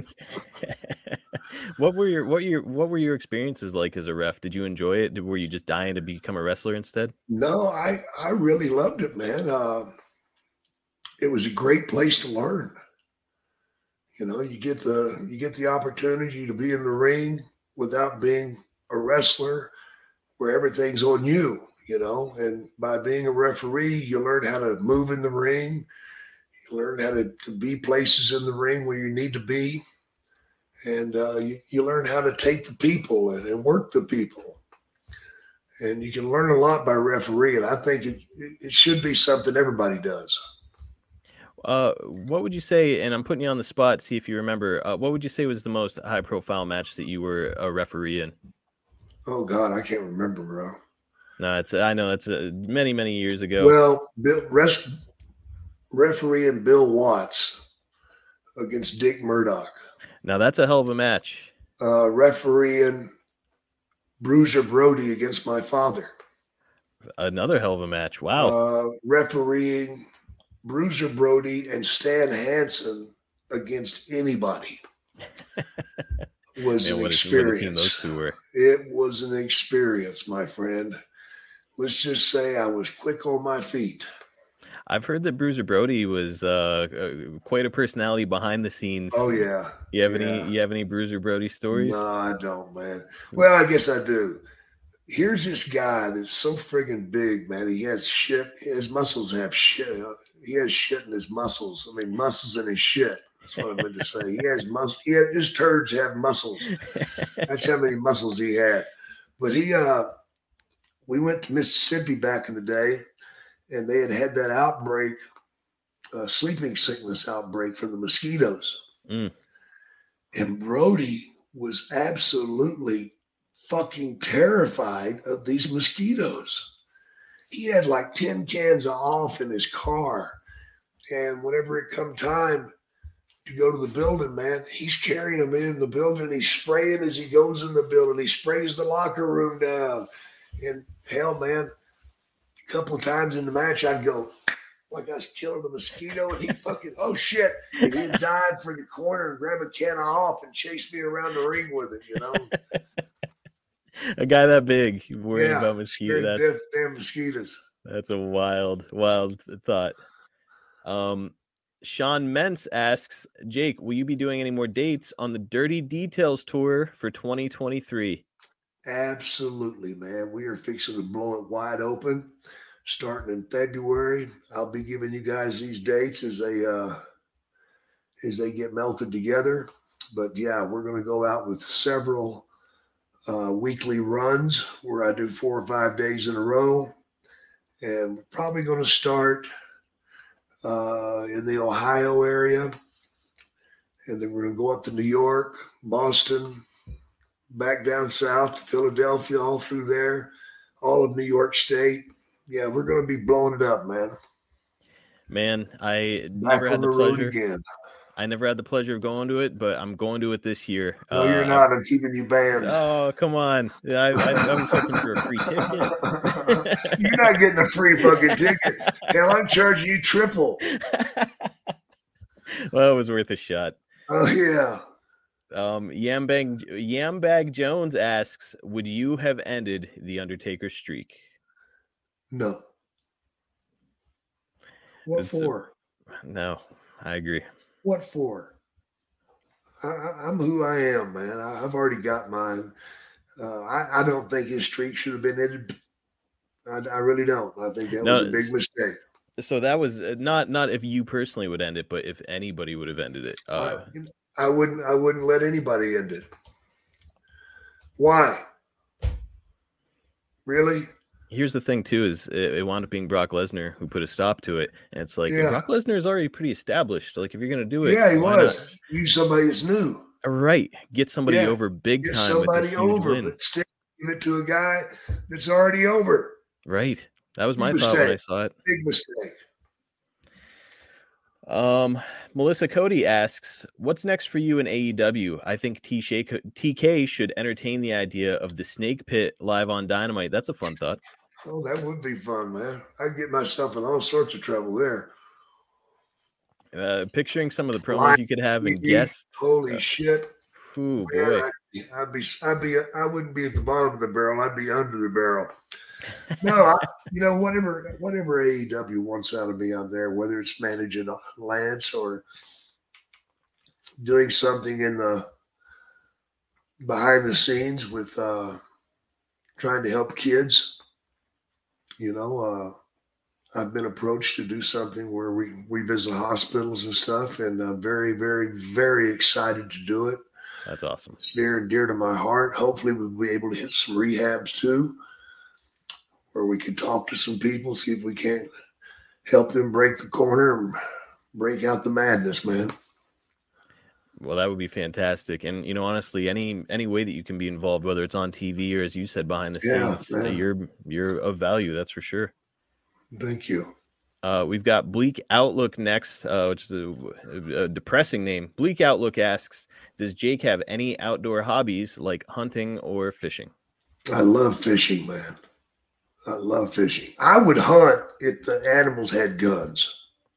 What were your experiences like as a ref? Did you enjoy it? Were you just dying to become a wrestler instead? No, I really loved it, man. It was a great place to learn. You know, you get the opportunity to be in the ring without being a wrestler, where everything's on you. You know, and by being a referee, you learn how to move in the ring. You learn how to be places in the ring where you need to be. And you learn how to take the people and work the people. And you can learn a lot by refereeing. I think it should be something everybody does. What would you say, and I'm putting you on the spot, see if you remember, what would you say was the most high-profile match that you were a referee in? Oh, God, I can't remember, bro. No, I know it's many, many years ago. Well, refereeing Bill Watts against Dick Murdoch. Now, that's a hell of a match. Refereeing Bruiser Brody against my father. Another hell of a match. Wow. Refereeing Bruiser Brody and Stan Hansen against anybody was an experience. What a team those two were. It was an experience, my friend. Let's just say I was quick on my feet. I've heard that Bruiser Brody was quite a personality behind the scenes. Oh yeah. You have any Bruiser Brody stories? No, I don't, man. Well, I guess I do. Here's this guy that's so friggin' big, man. He has shit. His muscles have shit. He has shit in his muscles. I mean, muscles in his shit. That's what I meant to say. He has muscles. His turds have muscles. That's how many muscles he had. But we went to Mississippi back in the day, and they had that outbreak, sleeping sickness outbreak from the mosquitoes. Mm. And Brody was absolutely fucking terrified of these mosquitoes. He had like 10 cans of off in his car. And whenever it come time to go to the building, man, he's carrying them in the building. He's spraying as he goes in the building. He sprays the locker room down. And hell, man, a couple of times in the match, I'd go, like I was killing the mosquito, and he fucking, oh shit. And he'd dive for the corner and grab a can of off and chase me around the ring with it, you know? A guy that big worried about mosquitoes. Damn mosquitoes. That's a wild thought. Sean Mentz asks, Jake, will you be doing any more dates on the Dirty Details tour for 2023? Absolutely, man. We are fixing to blow it wide open starting in February. I'll be giving you guys these dates as they get melted together. But yeah, we're going to go out with several weekly runs where I do 4 or 5 days in a row. And we're probably going to start in the Ohio area. And then we're going to go up to New York, Boston, back down south to Philadelphia, all through there, all of New York State. Yeah, we're going to be blowing it up, man. Man, I never had the pleasure. Again. I never had the pleasure of going to it, but I'm going to it this year. No, you're not. I'm keeping you banned. Oh, come on. I was hoping for a free ticket. You're not getting a free fucking ticket. Hell, I'm charging you triple. Well, it was worth a shot. Oh, yeah. Yambag Jones asks, would you have ended the Undertaker streak? No. What for? No, I agree. What for? I'm who I am, man. I've already got mine. I don't think his streak should have been ended. I really don't. I think that was a big mistake. So that was not if you personally would end it, but if anybody would have ended it. I wouldn't let anybody end it. Why? Really? Here's the thing too: is it wound up being Brock Lesnar who put a stop to it, and it's like Brock Lesnar is already pretty established. Like if you're gonna do it, he was. Use somebody that's new. Right, get somebody over big time. Get somebody over, but still give it to a guy that's already over. Right. That was my thought when I saw it. Big mistake. Melissa Cody asks, what's next for you in AEW? I think TK should entertain the idea of the Snake Pit live on Dynamite. That's a fun thought. Oh, that would be fun, man. I'd get myself in all sorts of trouble there. Picturing some of the promos you could have and guests. Holy shit. Ooh, boy. I wouldn't be at the bottom of the barrel. I'd be under the barrel. No, whatever AEW wants out of me, I'm there, whether it's managing Lance or doing something in the behind the scenes with trying to help kids. I've been approached to do something where we visit hospitals and stuff, and I'm very, very, very excited to do it. That's awesome. It's near and dear to my heart. Hopefully we'll be able to hit some rehabs too, where we can talk to some people, see if we can't help them break the corner and break out the madness, man. Well, that would be fantastic. And, honestly, any way that you can be involved, whether it's on TV or, as you said, behind the scenes, you're of value. That's for sure. Thank you. We've got Bleak Outlook next, which is a depressing name. Bleak Outlook asks, does Jake have any outdoor hobbies like hunting or fishing? I love fishing, man. I love fishing. I would hunt if the animals had guns.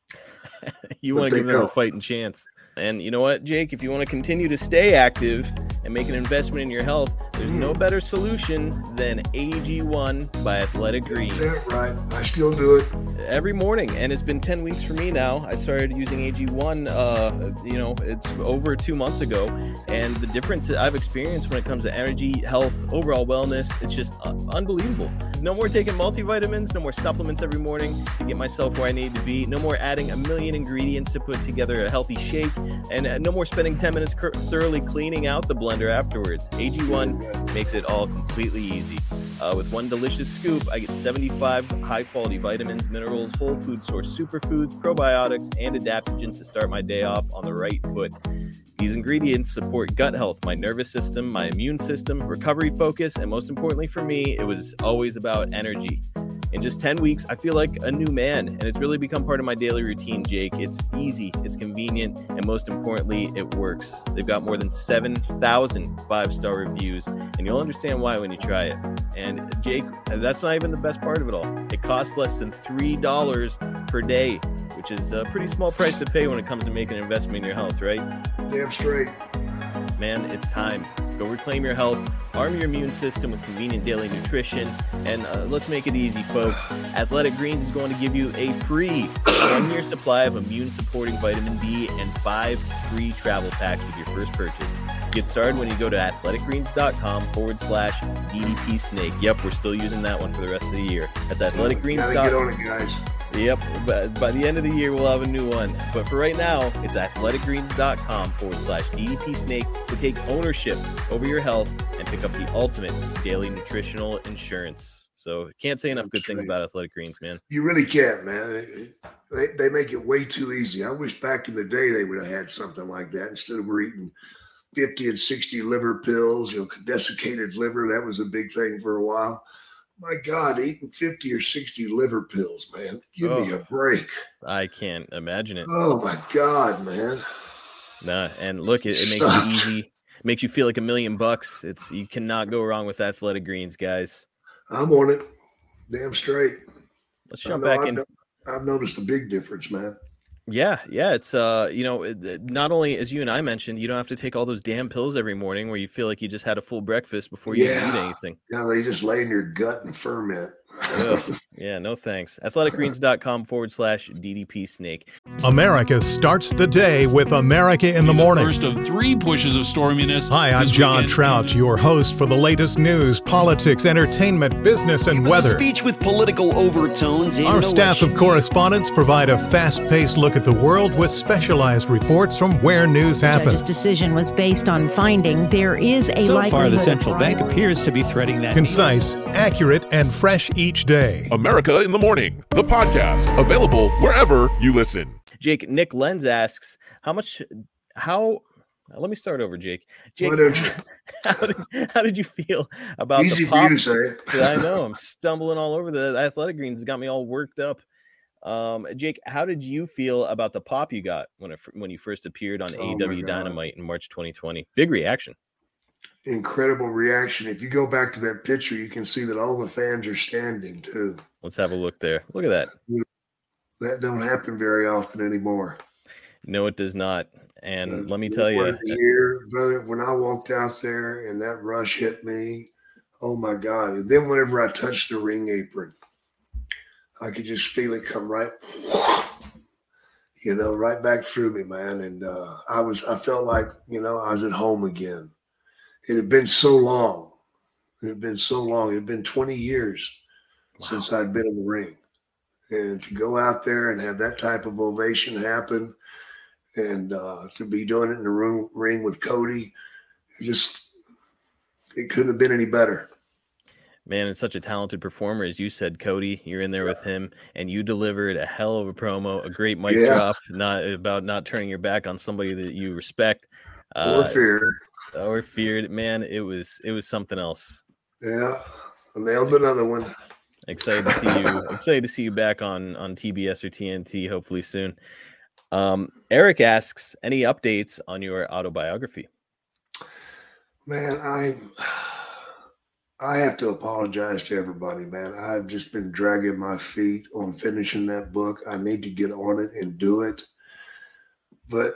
You want to give them a fighting chance. And you know what, Jake? If you want to continue to stay active and make an investment in your health, there's no better solution than AG1 by Athletic Greens. That's it, right. I still do it every morning, and it's been 10 weeks for me now. I started using AG1, it's over 2 months ago, and the difference that I've experienced when it comes to energy, health, overall wellness, it's just unbelievable. No more taking multivitamins, no more supplements every morning to get myself where I need to be, no more adding a million ingredients to put together a healthy shake, and no more spending 10 minutes thoroughly cleaning out the blender afterwards. AG1 makes it all completely easy. With one delicious scoop, I get 75 high-quality vitamins, minerals, whole food source superfoods, probiotics, and adaptogens to start my day off on the right foot. These ingredients support gut health, my nervous system, my immune system, recovery focus, and most importantly for me, it was always about energy. In just 10 weeks, I feel like a new man, and it's really become part of my daily routine, Jake. It's easy, it's convenient, and most importantly, it works. They've got more than 7,000 5-star reviews, and you'll understand why when you try it. And Jake, that's not even the best part of it all. It costs less than $3 per day, which is a pretty small price to pay when it comes to making an investment in your health, right? Damn straight. Man, it's time. Go reclaim your health, arm your immune system with convenient daily nutrition, and let's make it easy, folks. Athletic Greens is going to give you a free 1-year supply of immune-supporting vitamin D and 5 free travel packs with your first purchase. Get started when you go to athleticgreens.com/DDP Snake. Yep, we're still using that one for the rest of the year. That's athleticgreens.com. Gotta get on it, guys. Yep, by the end of the year, we'll have a new one. But for right now, it's athleticgreens.com/DDP Snake to take ownership over your health and pick up the ultimate daily nutritional insurance. So can't say enough good things about Athletic Greens, man. You really can't, man. They make it way too easy. I wish back in the day they would have had something like that instead of we're eating 50 and 60 liver pills, desiccated liver. That was a big thing for a while. My God, eating 50 or 60 liver pills, man. Give me a break. I can't imagine it. Oh, my God, man. Nah, and look, it makes it easy. It makes you feel like $1 million. You cannot go wrong with Athletic Greens, guys. I'm on it. Damn straight. Let's jump back in. I've noticed a big difference, man. Yeah. It's, not only, as you and I mentioned, you don't have to take all those damn pills every morning where you feel like you just had a full breakfast before you eat anything. Yeah, they just lay in your gut and ferment. Yeah, no thanks. athleticgreens.com/DDP snake. America starts the day with America in the Morning. First of 3 pushes of storminess. Hi, I'm John Trout, your host for the latest news, politics, entertainment, business, and weather. A speech with political overtones. Our staff of correspondents provide a fast-paced look at the world with specialized reports from where news happens. The judge's decision was based on finding there is a likelihood. So far, the central bank appears to be threading that. Concise, accurate, and fresh each day. America in the Morning, the podcast, available wherever you listen. Jake, Nick Lenz asks, let me start over, Jake. Jake, how did you feel about Easy the pop? For you to say. I know, I'm stumbling all over the Athletic Greens. It's got me all worked up. Jake, how did you feel about the pop you got when you first appeared on AEW Dynamite in March 2020? Big reaction. Incredible reaction. If you go back to that picture, you can see that all the fans are standing too. Let's have a look there. Look at that. That don't happen very often anymore. No, it does not. And let me tell you, brother, when I walked out there and that rush hit me, oh my God. And then whenever I touched the ring apron, I could just feel it come right, right back through me, man. And I felt like, I was at home again. It had been so long. It had been 20 years since I'd been in the ring. And to go out there and have that type of ovation happen and to be doing it in the ring with Cody, it couldn't have been any better. Man, it's such a talented performer. As you said, Cody, you're in there with him, and you delivered a hell of a promo, a great mic drop, not turning your back on somebody that you respect. Or feared. Man, it was something else. Yeah, I nailed another one. Excited to see you back on TBS or TNT, hopefully soon. Eric asks, any updates on your autobiography? Man, I have to apologize to everybody, man. I've just been dragging my feet on finishing that book. I need to get on it and do it. But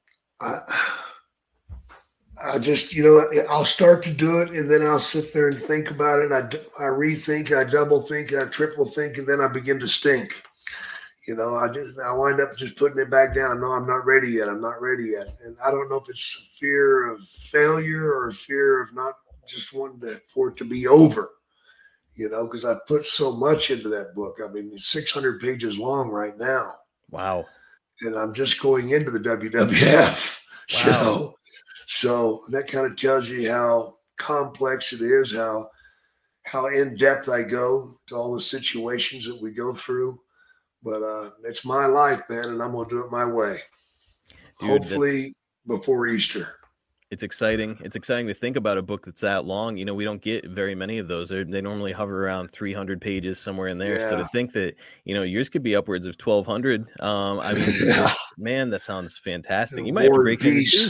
I just, I'll start to do it and then I'll sit there and think about it. I rethink, I double think, I triple think, and then I begin to stink. I wind up just putting it back down. No, I'm not ready yet. And I don't know if it's fear of failure or fear of not just wanting for it to be over, because I put so much into that book. I mean, it's 600 pages long right now. Wow. And I'm just going into the WWF, wow. So that kind of tells you how complex it is, how in depth I go to all the situations that we go through. But it's my life, man, and I'm going to do it my way. Dude, hopefully before Easter. It's exciting. It's exciting to think about a book that's that long. We don't get very many of those. They normally hover around 300 pages, somewhere in there. Yeah. So to think that, yours could be upwards of 1,200. Man, that sounds fantastic. You might have to break it into.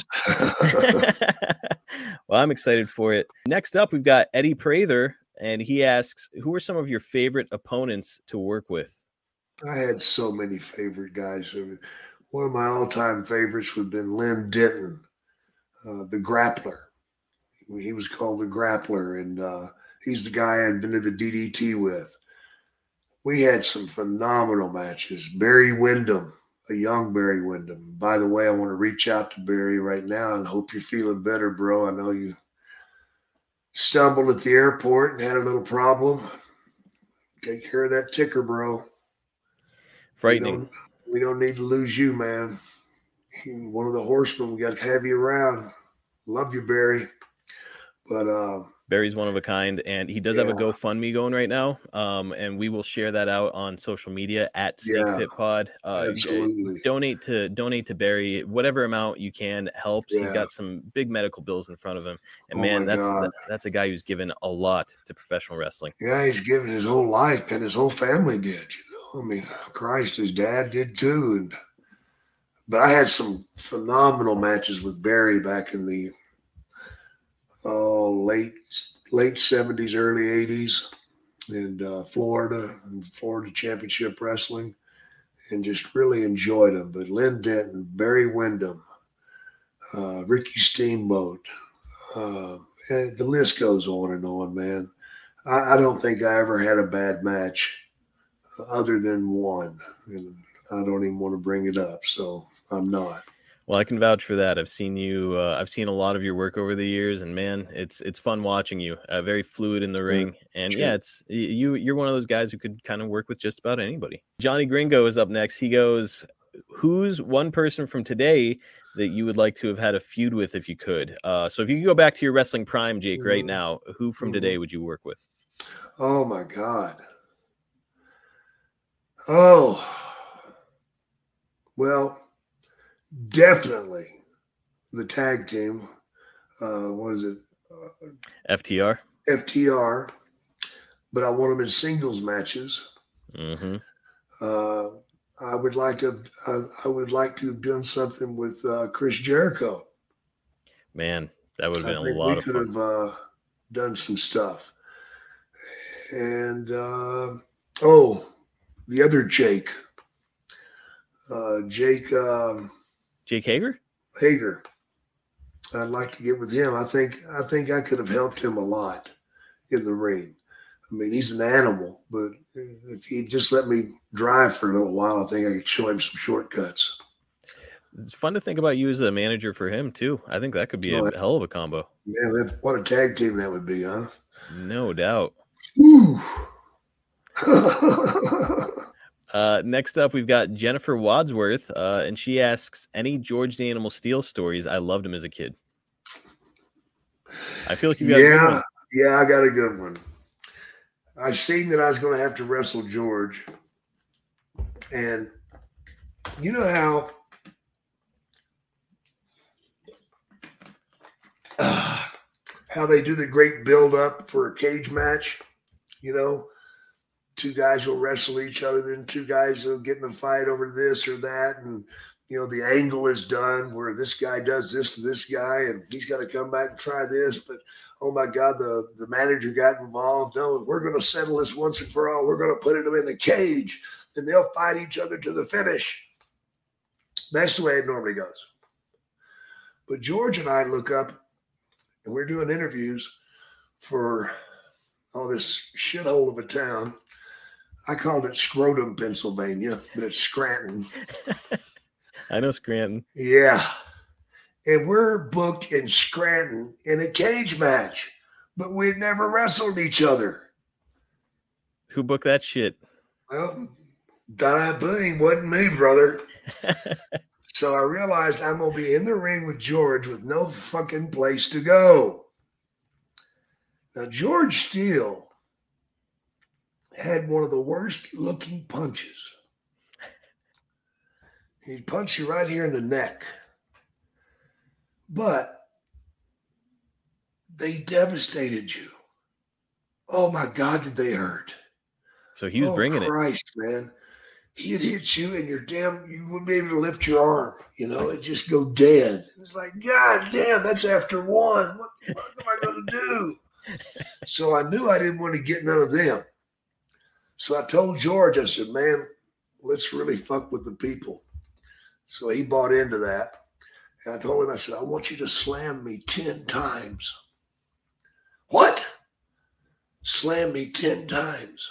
Well, I'm excited for it. Next up, we've got Eddie Prather, and he asks, who are some of your favorite opponents to work with? I had so many favorite guys. One of my all-time favorites would have been Lynn Denton. The Grappler. He was called the Grappler, and he's the guy I invented the DDT with. We had some phenomenal matches. Barry Windham, a young Barry Windham. By the way, I want to reach out to Barry right now and hope you're feeling better, bro. I know you stumbled at the airport and had a little problem. Take care of that ticker, bro. Frightening. We don't need to lose you, man. One of the horsemen, we got to have you around. Love you, Barry. But Barry's one of a kind, and he does have a GoFundMe going right now. And we will share that out on social media at Snake Pit Pod. Absolutely. Donate to Barry. Whatever amount you can helps. He's got some big medical bills in front of him. And that's a guy who's given a lot to professional wrestling. Yeah, he's given his whole life, and his whole family did. I mean, Christ, his dad did too. But I had some phenomenal matches with Barry back in the late 70s, early 80s in Florida Championship Wrestling, and just really enjoyed them. But Lynn Denton, Barry Windham, Ricky Steamboat, and the list goes on and on, man. I don't think I ever had a bad match other than one. And I don't even want to bring it up, so I'm not. Well, I can vouch for that. I've seen you. I've seen a lot of your work over the years, and man, it's fun watching you. Very fluid in the ring, and Sure. yeah, it's you're one of those guys who could kind of work with just about anybody. Johnny Gringo is up next. He goes, "Who's one person from today that you would like to have had a feud with if you could?" So if you could go back to your wrestling prime, Jake, right now, who from today would you work with? Oh my God. Oh, well, definitely the tag team. What is it? FTR. FTR. But I want them in singles matches. Mm-hmm. I would like to have done something with Chris Jericho. Man, that would have been I think a lot we of could fun. have done some stuff. And the other Jake. Jake Hager? Hager. I'd like to get with him. I think I could have helped him a lot in the ring. I mean, he's an animal, but if he'd just let me drive for a little while, I think I could show him some shortcuts. It's fun to think about you as a manager for him too. I think that could be a hell of a combo. Yeah, what a tag team that would be, huh? No doubt. Next up, we've got Jennifer Wadsworth, and she asks, any George the Animal Steel stories? I loved him as a kid. I feel like you got a good one. Yeah, I got a good one. I seen that I was going to have to wrestle George, and you know how they do the great build up for a cage match, you know. Two guys will wrestle each other, then two guys will get in a fight over this or that. And, you know, the angle is done where this guy does this to this guy and he's got to come back and try this. But, oh, my God, the manager got involved. No, we're going to settle this once and for all. We're going to put them in a cage and they'll fight each other to the finish. That's the way it normally goes. But George and I look up and we're doing interviews for all this shithole of a town. I called it Scrotum, Pennsylvania, but it's Scranton. I know Scranton. Yeah. And we're booked in Scranton in a cage match, but we'd never wrestled each other. Who booked that shit? Well, Boone wasn't me, brother. So I realized I'm going to be in the ring with George with no fucking place to go. Now, George Steele had one of the worst looking punches. He'd punch you right here in the neck. But they devastated you. Oh my God, did they hurt. So he was bringing Christ, man. He'd hit you and you wouldn't be able to lift your arm. You know, it'd just go dead. It's like, God damn, that's after one. What am I going to do? So I knew I didn't want to get none of them. So I told George, I said, man, let's really fuck with the people. So he bought into that. And I told him, I said, I want you to slam me 10 times. What? Slam me 10 times.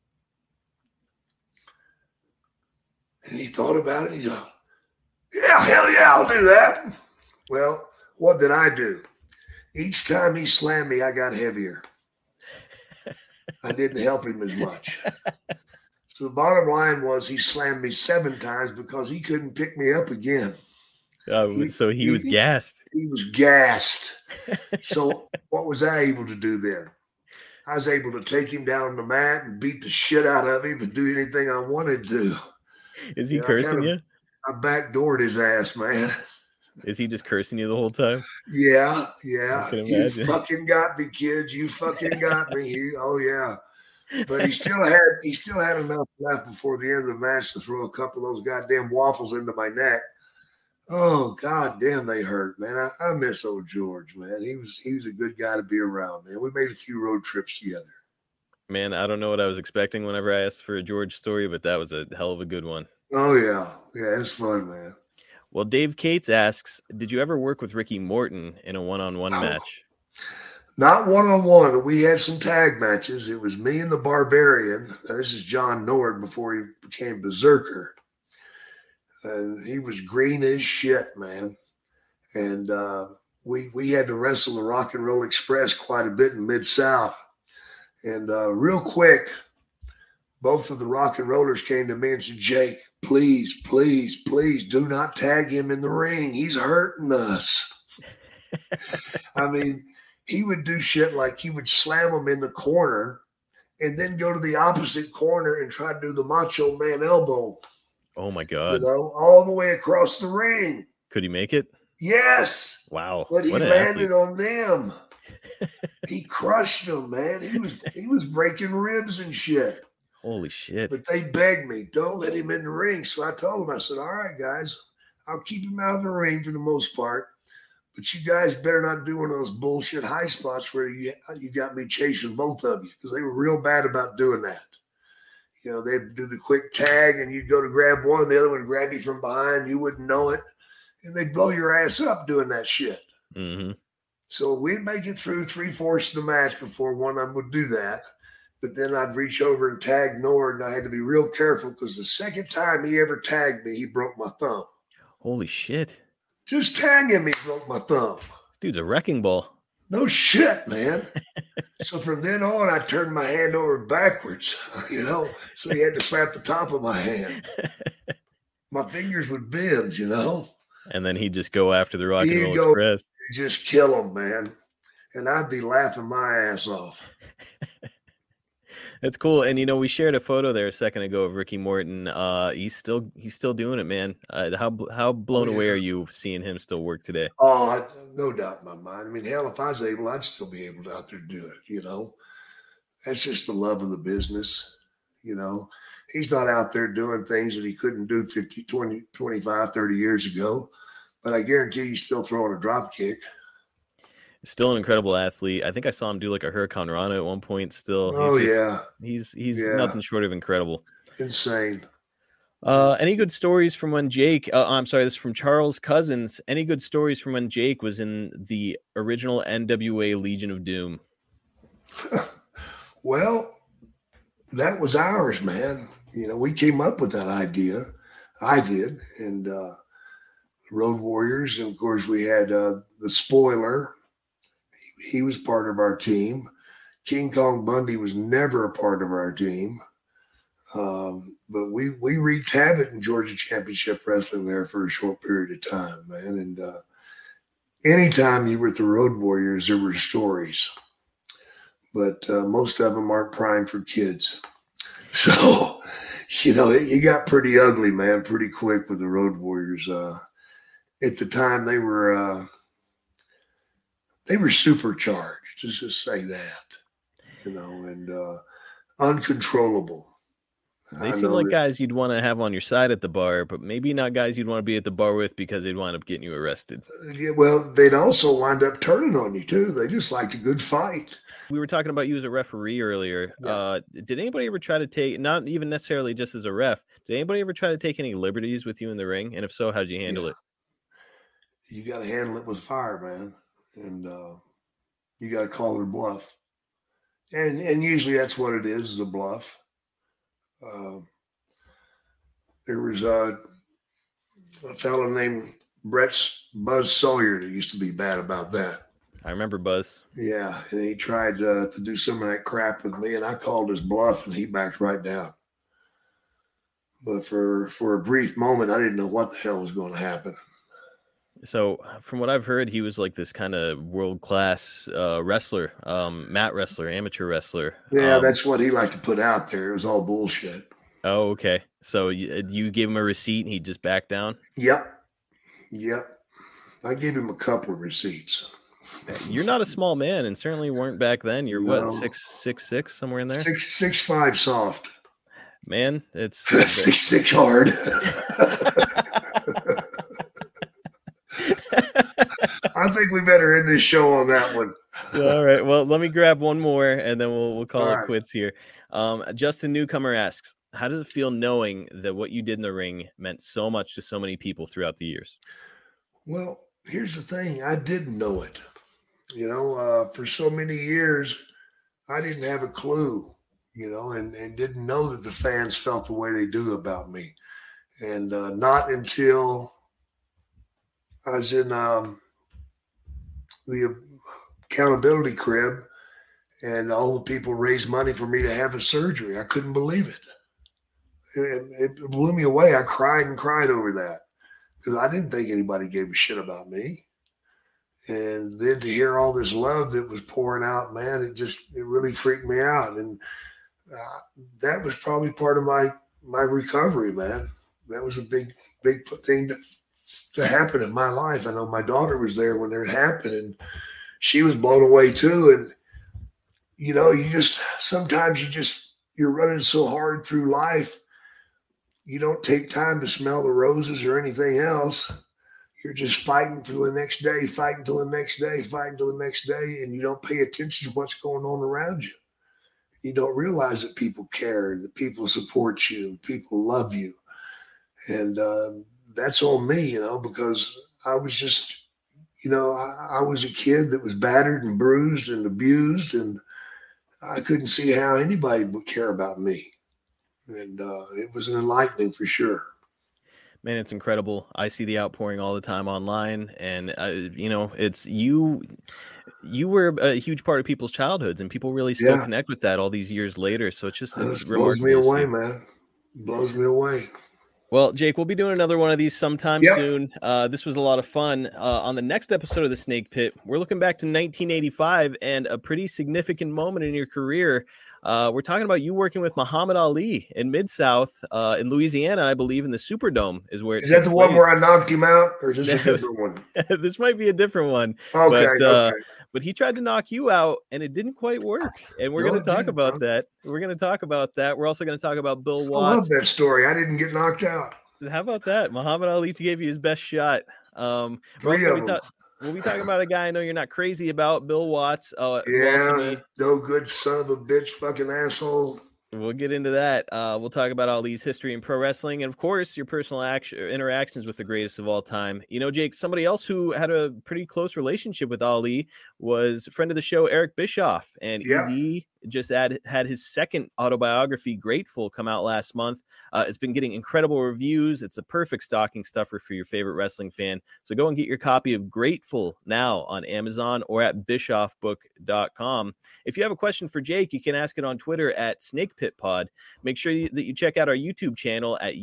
And he thought about it. He goes, yeah, hell yeah, I'll do that. Well, what did I do? Each time he slammed me, I got heavier. I didn't help him as much. So the bottom line was he slammed me 7 times because he couldn't pick me up again. So he was gassed. He was gassed. So what was I able to do then? I was able to take him down on the mat and beat the shit out of him and do anything I wanted to. Is he cursing you? I backdoored his ass, man. Is he just cursing you the whole time? Yeah. I can You imagine. fucking got me, kids. You fucking got me. Oh yeah. But he still had enough left before the end of the match to throw a couple of those goddamn waffles into my neck. Oh God damn, they hurt, man. I miss old George, man. He was a good guy to be around, man. We made a few road trips together. Man, I don't know what I was expecting whenever I asked for a George story, but that was a hell of a good one. Oh yeah. Yeah, it's fun, man. Well, Dave Cates asks, did you ever work with Ricky Morton in a one-on-one match? Not one-on-one, but we had some tag matches. It was me and the Barbarian. Now, this is John Nord before he became Berserker. And he was green as shit, man. And we had to wrestle the Rock and Roll Express quite a bit in Mid-South. And real quick, both of the Rock and Rollers came to me and said, Jake, please, please, please do not tag him in the ring. He's hurting us. I mean, he would do shit like he would slam him in the corner and then go to the opposite corner and try to do the Macho Man elbow. Oh, my God. You know, all the way across the ring. Could he make it? Yes. Wow. But he landed on them. He crushed them, man. He was breaking ribs and shit. Holy shit. But they begged me, don't let him in the ring. So I told them, I said, all right, guys, I'll keep him out of the ring for the most part. But you guys better not do one of those bullshit high spots where you got me chasing both of you, because they were real bad about doing that. You know, they'd do the quick tag and you'd go to grab one, the other one would grab you from behind. You wouldn't know it. And they'd blow your ass up doing that shit. Mm-hmm. So we'd make it through 3/4 of the match before one of them would do that. But then I'd reach over and tag Nord, and I had to be real careful because the second time he ever tagged me, he broke my thumb. Holy shit. Just tag him, he broke my thumb. This dude's a wrecking ball. No shit, man. So from then on, I turned my hand over backwards, you know, so he had to slap the top of my hand. My fingers would bend, you know. And then he'd just go after the Rock and Roll Express. Just kill him, man. And I'd be laughing my ass off. That's cool. And, you know, we shared a photo there a second ago of Ricky Morton. He's still doing it, man. How blown away are you seeing him still work today? Oh, no doubt in my mind. I mean, hell, if I was able, I'd still be able to out there do it, you know. That's just the love of the business, you know. He's not out there doing things that he couldn't do 50, 20, 25, 30 years ago. But I guarantee he's still throwing a drop kick. Still an incredible athlete. I think I saw him do like a Hurricane Rana at one point still. He's nothing short of incredible. Insane. Any good stories from when Jake, I'm sorry, this is from Charles Cousins. Any good stories from when Jake was in the original NWA Legion of Doom? Well, that was ours, man. You know, we came up with that idea. I did. And Road Warriors. And of course, we had the Spoiler. He was part of our team. King Kong Bundy was never a part of our team. But we wreaked havoc in Georgia Championship Wrestling there for a short period of time, man. And anytime you were with the Road Warriors, there were stories. But most of them aren't primed for kids. So, you know, it got pretty ugly, man, pretty quick with the Road Warriors. At the time, they were supercharged, let's just say that, you know, and uncontrollable. They seem like guys you'd want to have on your side at the bar, but maybe not guys you'd want to be at the bar with because they'd wind up getting you arrested. Yeah, well, they'd also wind up turning on you, too. They just liked a good fight. We were talking about you as a referee earlier. Yeah. Did anybody ever try to take, not even necessarily just as a ref, did anybody ever try to take any liberties with you in the ring? And if so, how'd you handle it? You got to handle it with fire, man. And you got to call their bluff. And usually that's what it is a bluff. There was a fellow named Buzz Sawyer that used to be bad about that. I remember Buzz. Yeah, and he tried to do some of that crap with me, and I called his bluff, and he backed right down. But for a brief moment, I didn't know what the hell was going to happen. So from what I've heard, he was like this kind of world-class wrestler, mat wrestler, amateur wrestler. Yeah, that's what he liked to put out there. It was all bullshit. Oh, okay. So you gave him a receipt and he just backed down? Yep. I gave him a couple of receipts. You're not a small man, and certainly weren't back then. You're what, 6'6", somewhere in there? 6'5" soft. Man, it's 6'6" hard. I think we better end this show on that one. All right. Well, let me grab one more, and then we'll call it quits here. Justin Newcomer asks, how does it feel knowing that what you did in the ring meant so much to so many people throughout the years? Well, here's the thing. I didn't know it. For so many years, I didn't have a clue, and didn't know that the fans felt the way they do about me. And not until I was in the accountability crib and all the people raised money for me to have a surgery. I couldn't believe it. It blew me away. I cried and cried over that because I didn't think anybody gave a shit about me. And then to hear all this love that was pouring out, man, it really freaked me out. And that was probably part of my recovery, man. That was a big thing to happen in my life. I know my daughter was there when it happened, and she was blown away too. And sometimes you're running so hard through life, you don't take time to smell the roses or anything else. You're just fighting for the next day, fighting till the next day, fighting till the next day, and you don't pay attention to what's going on around you. You don't realize that people care and that people support you and people love you. And that's on me, because I was just, I was a kid that was battered and bruised and abused, and I couldn't see how anybody would care about me. And it was enlightening for sure. Man, it's incredible. I see the outpouring all the time online, and it's you were a huge part of people's childhoods, and people really still connect with that all these years later. So it blows me away, man. It blows me away. Well, Jake, we'll be doing another one of these sometime soon. This was a lot of fun. On the next episode of The Snake Pit, we're looking back to 1985 and a pretty significant moment in your career. We're talking about you working with Muhammad Ali in Mid-South in Louisiana, I believe, in the Superdome is where. Is that the one where I knocked him out, or is this a different one? This might be a different one. Okay, but he tried to knock you out, and it didn't quite work. And we're going to talk about that. We're going to talk about that. We're also going to talk about Bill Watts. I love that story. I didn't get knocked out. How about that? Muhammad Ali gave you his best shot. Three of them. We'll be talking about a guy I know you're not crazy about, Bill Watts. No good son of a bitch, fucking asshole. We'll get into that. We'll talk about Ali's history in pro wrestling, and of course, your personal interactions with the greatest of all time. Jake, somebody else who had a pretty close relationship with Ali was a friend of the show, Eric Bischoff, and Easy just had his second autobiography, Grateful, come out last month. It's been getting incredible reviews. It's a perfect stocking stuffer for your favorite wrestling fan. So go and get your copy of Grateful now on Amazon or at bischoffbook.com. If you have a question for Jake, you can ask it on Twitter at SnakePitPod. Make sure that you check out our YouTube channel at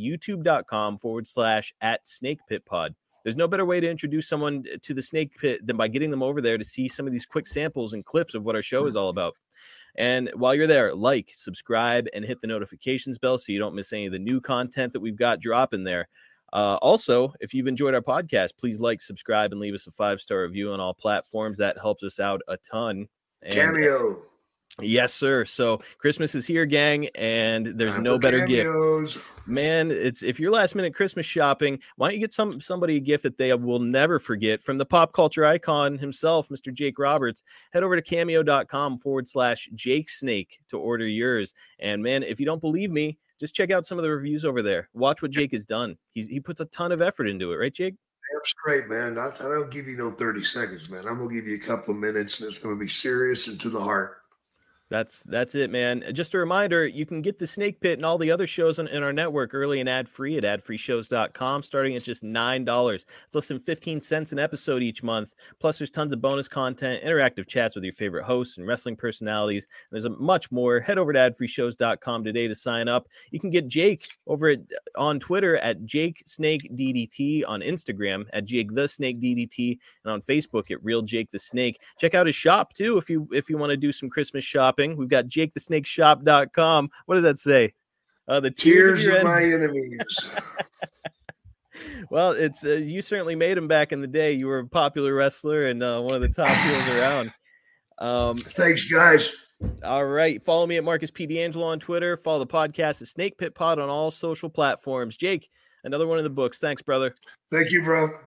youtube.com/@SnakePitPod. There's no better way to introduce someone to the Snake Pit than by getting them over there to see some of these quick samples and clips of what our show is all about. And while you're there, like, subscribe, and hit the notifications bell so you don't miss any of the new content that we've got dropping there. Also, if you've enjoyed our podcast, please like, subscribe, and leave us a 5-star review on all platforms. That helps us out a ton. And, Cameo. Yes, sir. So Christmas is here, gang, and there's no better cameos. gift. Man, if you're last minute Christmas shopping, why don't you get somebody a gift that they will never forget from the pop culture icon himself, Mr. Jake Roberts. Head over to cameo.com/Jake Snake to order yours. And man, if you don't believe me, just check out some of the reviews over there. Watch what Jake has done. He puts a ton of effort into it, right, Jake? Damn straight, man. I don't give you no 30 seconds, man. I'm gonna give you a couple of minutes, and it's gonna be serious and to the heart. That's it, man. Just a reminder, you can get the Snake Pit and all the other shows in our network early and ad-free at adfreeshows.com, starting at just $9. It's less than 15 cents an episode each month. Plus, there's tons of bonus content, interactive chats with your favorite hosts and wrestling personalities. And there's much more. Head over to adfreeshows.com today to sign up. You can get Jake over on Twitter at JakeSnakeDDT, on Instagram at JakeTheSnakeDDT, and on Facebook at Real Jake the Snake. Check out his shop, too, if you want to do some Christmas shopping. We've got JakeTheSnakeShop.com. What does that say? The tears of my enemies. Well, it's you certainly made them back in the day. You were a popular wrestler and one of the top heels around. Thanks, guys. All right. Follow me at Marcus P. D'Angelo on Twitter. Follow the podcast at Snake Pit Pod on all social platforms. Jake, another one of the books. Thanks, brother. Thank you, bro.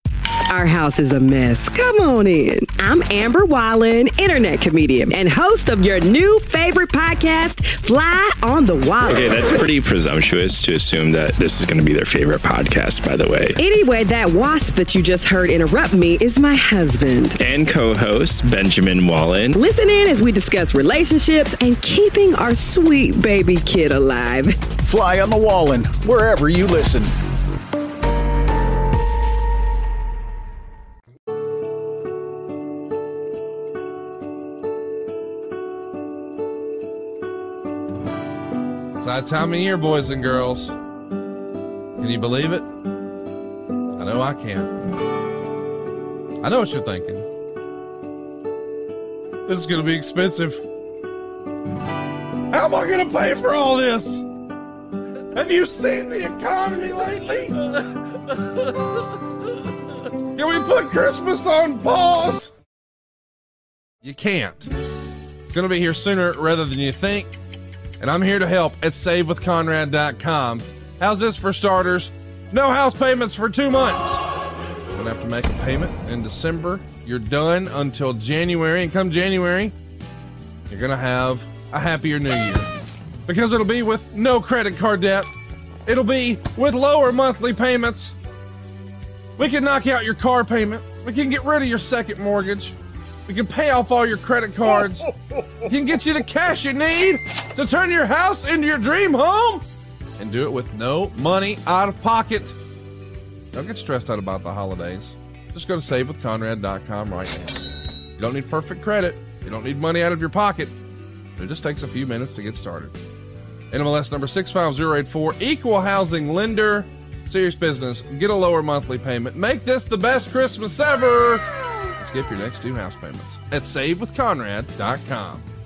Our house is a mess. Come on in. I'm Amber Wallen, internet comedian and host of your new favorite podcast, Fly on the Wallen. Okay, that's pretty presumptuous to assume that this is going to be their favorite podcast, by the way. Anyway, that wasp that you just heard interrupt me is my husband. And co-host, Benjamin Wallen. Listen in as we discuss relationships and keeping our sweet baby kid alive. Fly on the Wallen, wherever you listen. It's that time of year, boys and girls. Can you believe it? I know I can't. I know what you're thinking. This is going to be expensive. How am I going to pay for all this? Have you seen the economy lately? Can we put Christmas on pause? You can't. It's going to be here sooner rather than you think. And I'm here to help at SaveWithConrad.com. How's this for starters? No house payments for 2 months. You don't have to make a payment in December. You're done until January. And come January, you're going to have a happier new year. Because it'll be with no credit card debt. It'll be with lower monthly payments. We can knock out your car payment. We can get rid of your second mortgage. We can pay off all your credit cards. We can get you the cash you need to turn your house into your dream home. And do it with no money out of pocket. Don't get stressed out about the holidays. Just go to SaveWithConrad.com right now. You don't need perfect credit. You don't need money out of your pocket. It just takes a few minutes to get started. NMLS number 65084, equal housing lender. Serious business. Get a lower monthly payment. Make this the best Christmas ever. Skip your next 2 house payments at SaveWithConrad.com.